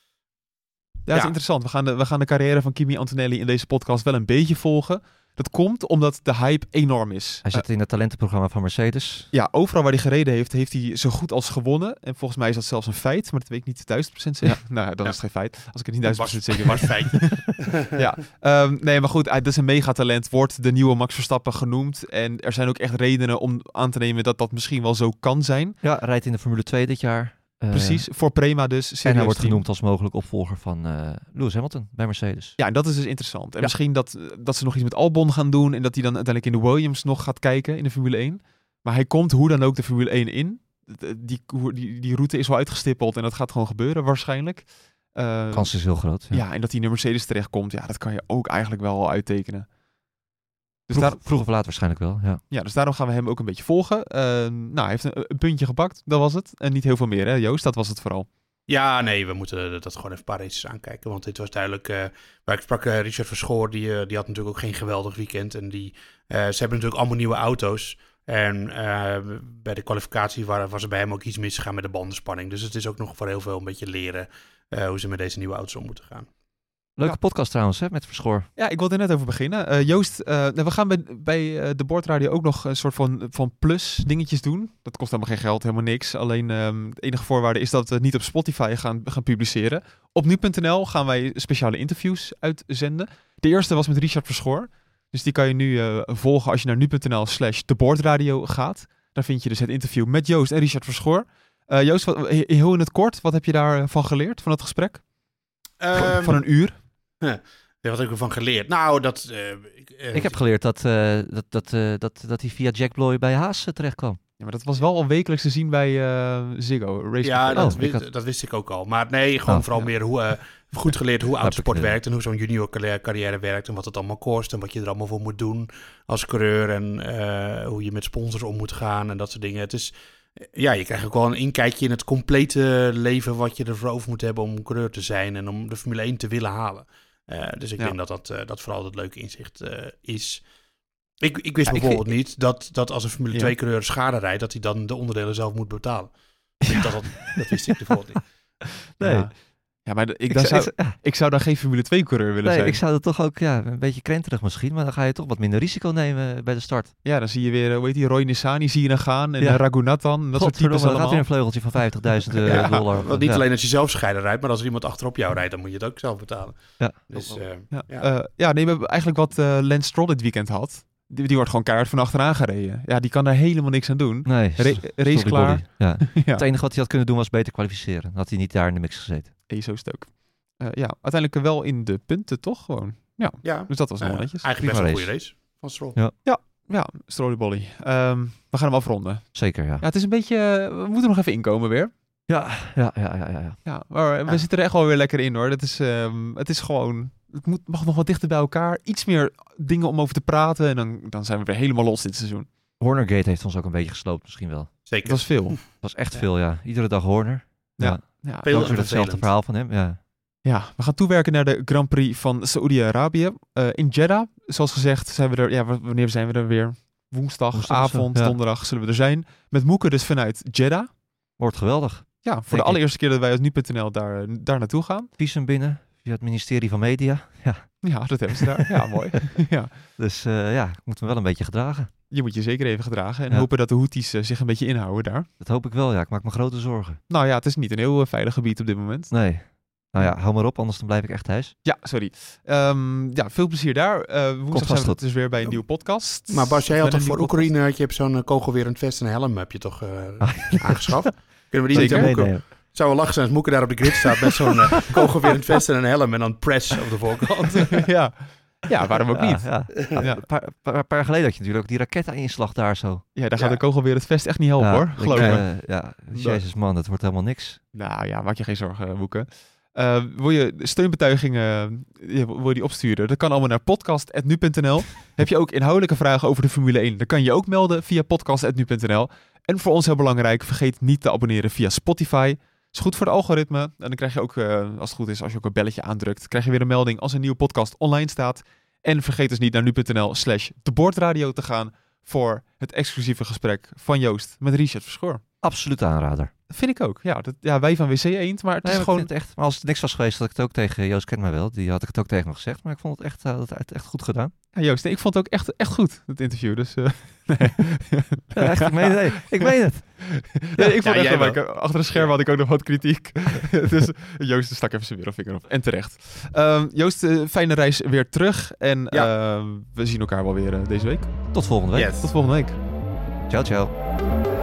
dat is Ja. interessant. We gaan, de, we gaan de carrière van Kimi Antonelli in deze podcast wel een beetje volgen. Dat komt omdat de hype enorm is. Hij zit in het talentenprogramma van Mercedes. Ja, overal waar hij gereden heeft, heeft hij zo goed als gewonnen. En volgens mij is dat zelfs een feit, maar dat weet ik niet duizend procent zeker. Ja. Nou, dan Ja. is het geen feit. Als ik het niet duizend was, procent zeker was feit. Ja, um, nee, maar goed, hij dat is een megatalent, wordt de nieuwe Max Verstappen genoemd. En er zijn ook echt redenen om aan te nemen dat dat misschien wel zo kan zijn. Ja, rijdt in de Formule twee dit jaar. Uh, Precies, voor Prema dus. En serieus hij wordt team. genoemd als mogelijk opvolger van uh, Lewis Hamilton bij Mercedes. Ja, en dat is dus interessant. En Ja. misschien dat, dat ze nog iets met Albon gaan doen en dat hij dan uiteindelijk in de Williams nog gaat kijken in de Formule één. Maar hij komt hoe dan ook de Formule één in. Die, die, die route is wel uitgestippeld en dat gaat gewoon gebeuren waarschijnlijk. Uh, De kans is heel groot. Ja. ja, en dat hij in de Mercedes terechtkomt, ja, dat kan je ook eigenlijk wel al uittekenen. Dus, Vroeg, daar, vroeg of laat waarschijnlijk wel, ja. ja, dus daarom gaan we hem ook een beetje volgen. Uh, nou, hij heeft een, een puntje gepakt, dat was het. En niet heel veel meer, hè Joost? Dat was het vooral. Ja, nee, we moeten dat gewoon even een paar races aankijken. Want dit was duidelijk. Uh, waar ik sprak uh, Richard Verschoor, die, uh, die had natuurlijk ook geen geweldig weekend. En die, uh, ze hebben natuurlijk allemaal nieuwe auto's. En uh, bij de kwalificatie waren, was er bij hem ook iets misgegaan met de bandenspanning. Dus het is ook nog voor heel veel een beetje leren uh, hoe ze met deze nieuwe auto's om moeten gaan. Leuke Ja. podcast trouwens, hè, met Verschoor. Ja, ik wilde er net over beginnen. Uh, Joost, uh, nou, we gaan bij, bij uh, de Boordradio ook nog een soort van, van plus dingetjes doen. Dat kost helemaal geen geld, helemaal niks. Alleen um, de enige voorwaarde is dat we het niet op Spotify gaan, gaan publiceren. Op nu punt n l gaan wij speciale interviews uitzenden. De eerste was met Richard Verschoor. Dus die kan je nu uh, volgen als je naar nu punt n l slash de Boordradio gaat. Daar vind je dus het interview met Joost en Richard Verschoor. Uh, Joost, wat, heel in het kort, wat heb je daarvan geleerd, van dat gesprek? Um, van een uur? Ja, wat heb ik ervan geleerd? Nou, dat... Uh, ik, uh, Ik heb geleerd dat, uh, dat, dat, uh, dat, dat hij via Jack Bloy bij Haas uh, terecht kwam. Ja, maar dat was wel al wekelijks te zien bij uh, Ziggo. Race ja, Cafe. dat, Oh, wist, ik had- dat wist ik ook al. Maar nee, gewoon Oh, vooral ja. meer hoe, uh, goed geleerd hoe autosport ik, uh, werkt en hoe zo'n junior carrière, carrière werkt en wat het allemaal kost en wat je er allemaal voor moet doen als coureur en uh, hoe je met sponsors om moet gaan en dat soort dingen. Het is, ja, je krijgt ook wel een inkijkje in het complete leven wat je ervoor over moet hebben om coureur te zijn en om de Formule één te willen halen. Uh, dus ik Ja. denk dat dat, uh, dat vooral het leuke inzicht uh, is. Ik, ik wist Ja, ik- bijvoorbeeld niet dat, dat als een Formule Ja. twee coureur schade rijdt, dat hij dan de onderdelen zelf moet betalen. Ik denk dat, dat, dat wist ik bijvoorbeeld niet. Nee. Ja. Ja, maar ik, Ik dan zou- zou, ik- ja. ik zou dan geen Formule twee coureur willen Nee, zijn. ik zou dat toch ook ja, een beetje krenterig misschien, maar dan ga je toch wat minder risico nemen bij de start. Ja, dan zie je weer, hoe heet die, Roy Nissany zie je dan gaan. En Ja. ja. Raghunathan, en dat soort types Godverdomme, dan gaat allemaal. weer een vleugeltje van vijftigduizend eh, Ja, dollar. want niet Ja. alleen als je zelf scheiden rijdt, maar als er iemand achterop jou rijdt, dan moet je het ook zelf betalen. Ja. Dus, eh, Ja, Ja. ja. ja nee, we hebben eigenlijk wat uh, Lance Stroll dit weekend had. Die, die wordt gewoon keihard van achteraan gereden. Ja, die kan daar helemaal niks aan doen. Nee, Ra- st- race sorry, klaar. Bobby. Ja. Ja, Het enige wat hij had kunnen doen was beter kwalificeren. Dan had hij niet daar in de mix gezeten. E S O-stuk. Uh, ja, uiteindelijk wel in de punten, toch? Gewoon. Ja, ja, dus dat was nog eh, wel netjes. eigenlijk best Prima wel een race. goede race van Stroll. Ja. Ja, Strolly-bolly. Um, we gaan hem afronden. Zeker, ja. Ja, het is een beetje... uh, we moeten nog even inkomen weer. Ja, ja, ja, ja, ja. ja. Ja, maar we Ja. zitten er echt wel weer lekker in, hoor. Het is, um, het is gewoon... Het moet, mag nog wat dichter bij elkaar. Iets meer dingen om over te praten. En dan, dan zijn we weer helemaal los dit seizoen. Hornergate heeft ons ook een beetje gesloopt misschien wel. Zeker. Het was veel. Het was echt Ja. veel, ja. Iedere dag Horner. Ja. Ja. Ja, Veel Ook en weer hetzelfde vervelend. verhaal van hem, ja. Ja, we gaan toewerken naar de Grand Prix van Saoedi-Arabië. Uh, in Jeddah, zoals gezegd, zijn we er... Ja, w- wanneer zijn we er weer? Woensdag, Woensdag of zo, avond, ja. donderdag zullen we er zijn. Met Moeke dus vanuit Jeddah. Wordt geweldig. Ja, voor Denk de allereerste keer dat wij als nu punt n l daar, daar naartoe gaan. Visum binnen via het ministerie van Media. Ja. Ja, dat hebben ze daar. Ja, mooi. Ja. Dus uh, ja, ik moet me wel een beetje gedragen. Je moet je zeker even gedragen en Ja. hopen dat de Houthis uh, zich een beetje inhouden daar. Dat hoop ik wel, ja. Ik maak me grote zorgen. Nou ja, het is niet een heel uh, veilig gebied op dit moment. Nee. Nou ja, hou maar op, anders dan blijf ik echt thuis. Ja, sorry. Um, ja, veel plezier daar. Uh, woensdag vast zijn we goed. dus weer bij een nieuwe podcast. Maar Bas, jij had Met toch een voor nieuwe podcast. Oekraïne had je hebt zo'n uh, kogelwerend vest en helm heb je toch uh, Ah, aangeschaft? Kunnen we die Zeker. niet aan Nee, Moeke? nee. Het zou wel lachen zijn als Moeke daar op de grid staat met zo'n uh, kogelwerend vest en een helm en dan press op de voorkant. ja. ja, waarom ook Ja, niet? Ja, ja. Ja. Een paar, paar, paar jaar geleden had je natuurlijk ook die raketinslag daar zo. Ja, daar gaat Ja. de kogel weer het vest echt niet helpen, hoor. ik, Geloof eh, me. Ja, jezus man, het wordt helemaal niks. Nou ja, maak je geen zorgen, Woeke. Uh, wil je steunbetuigingen uh, wil je die opsturen? Dat kan allemaal naar podcast punt nu punt n l. Heb je ook inhoudelijke vragen over de Formule één? Dan kan je ook melden via podcast punt nu punt n l. En voor ons heel belangrijk, vergeet niet te abonneren via Spotify. Is goed voor het algoritme. En dan krijg je ook, uh, als het goed is, als je ook een belletje aandrukt, krijg je weer een melding als een nieuwe podcast online staat. En vergeet dus niet naar nu punt n l slash de boordradio te gaan voor het exclusieve gesprek van Joost met Richard Verschoor. Absoluut aanrader. Dat vind ik ook. Ja, dat, ja wij van W C Eend, maar het Nee, is maar gewoon... ik vind het echt, maar als het niks was geweest, had ik het ook tegen Joost kent mij wel. Die had ik het ook tegen me gezegd. Maar ik vond het echt, uh, dat het echt goed gedaan. Ja, Joost, nee, ik vond het ook echt, echt goed, het interview. Dus, uh, nee. Ja, echt, ik meen het. Nee, ik meen het. Nee, ik vond Ja, echt jij wel, wel. ik- achter de scherm had ik ook nog wat kritiek. Dus Joost stak even zijn middelvinger op. En terecht. Um, Joost, uh, fijne reis weer terug. En Ja. uh, we zien elkaar wel weer uh, deze week. Tot volgende week. Yes. Tot volgende week. Ciao, ciao.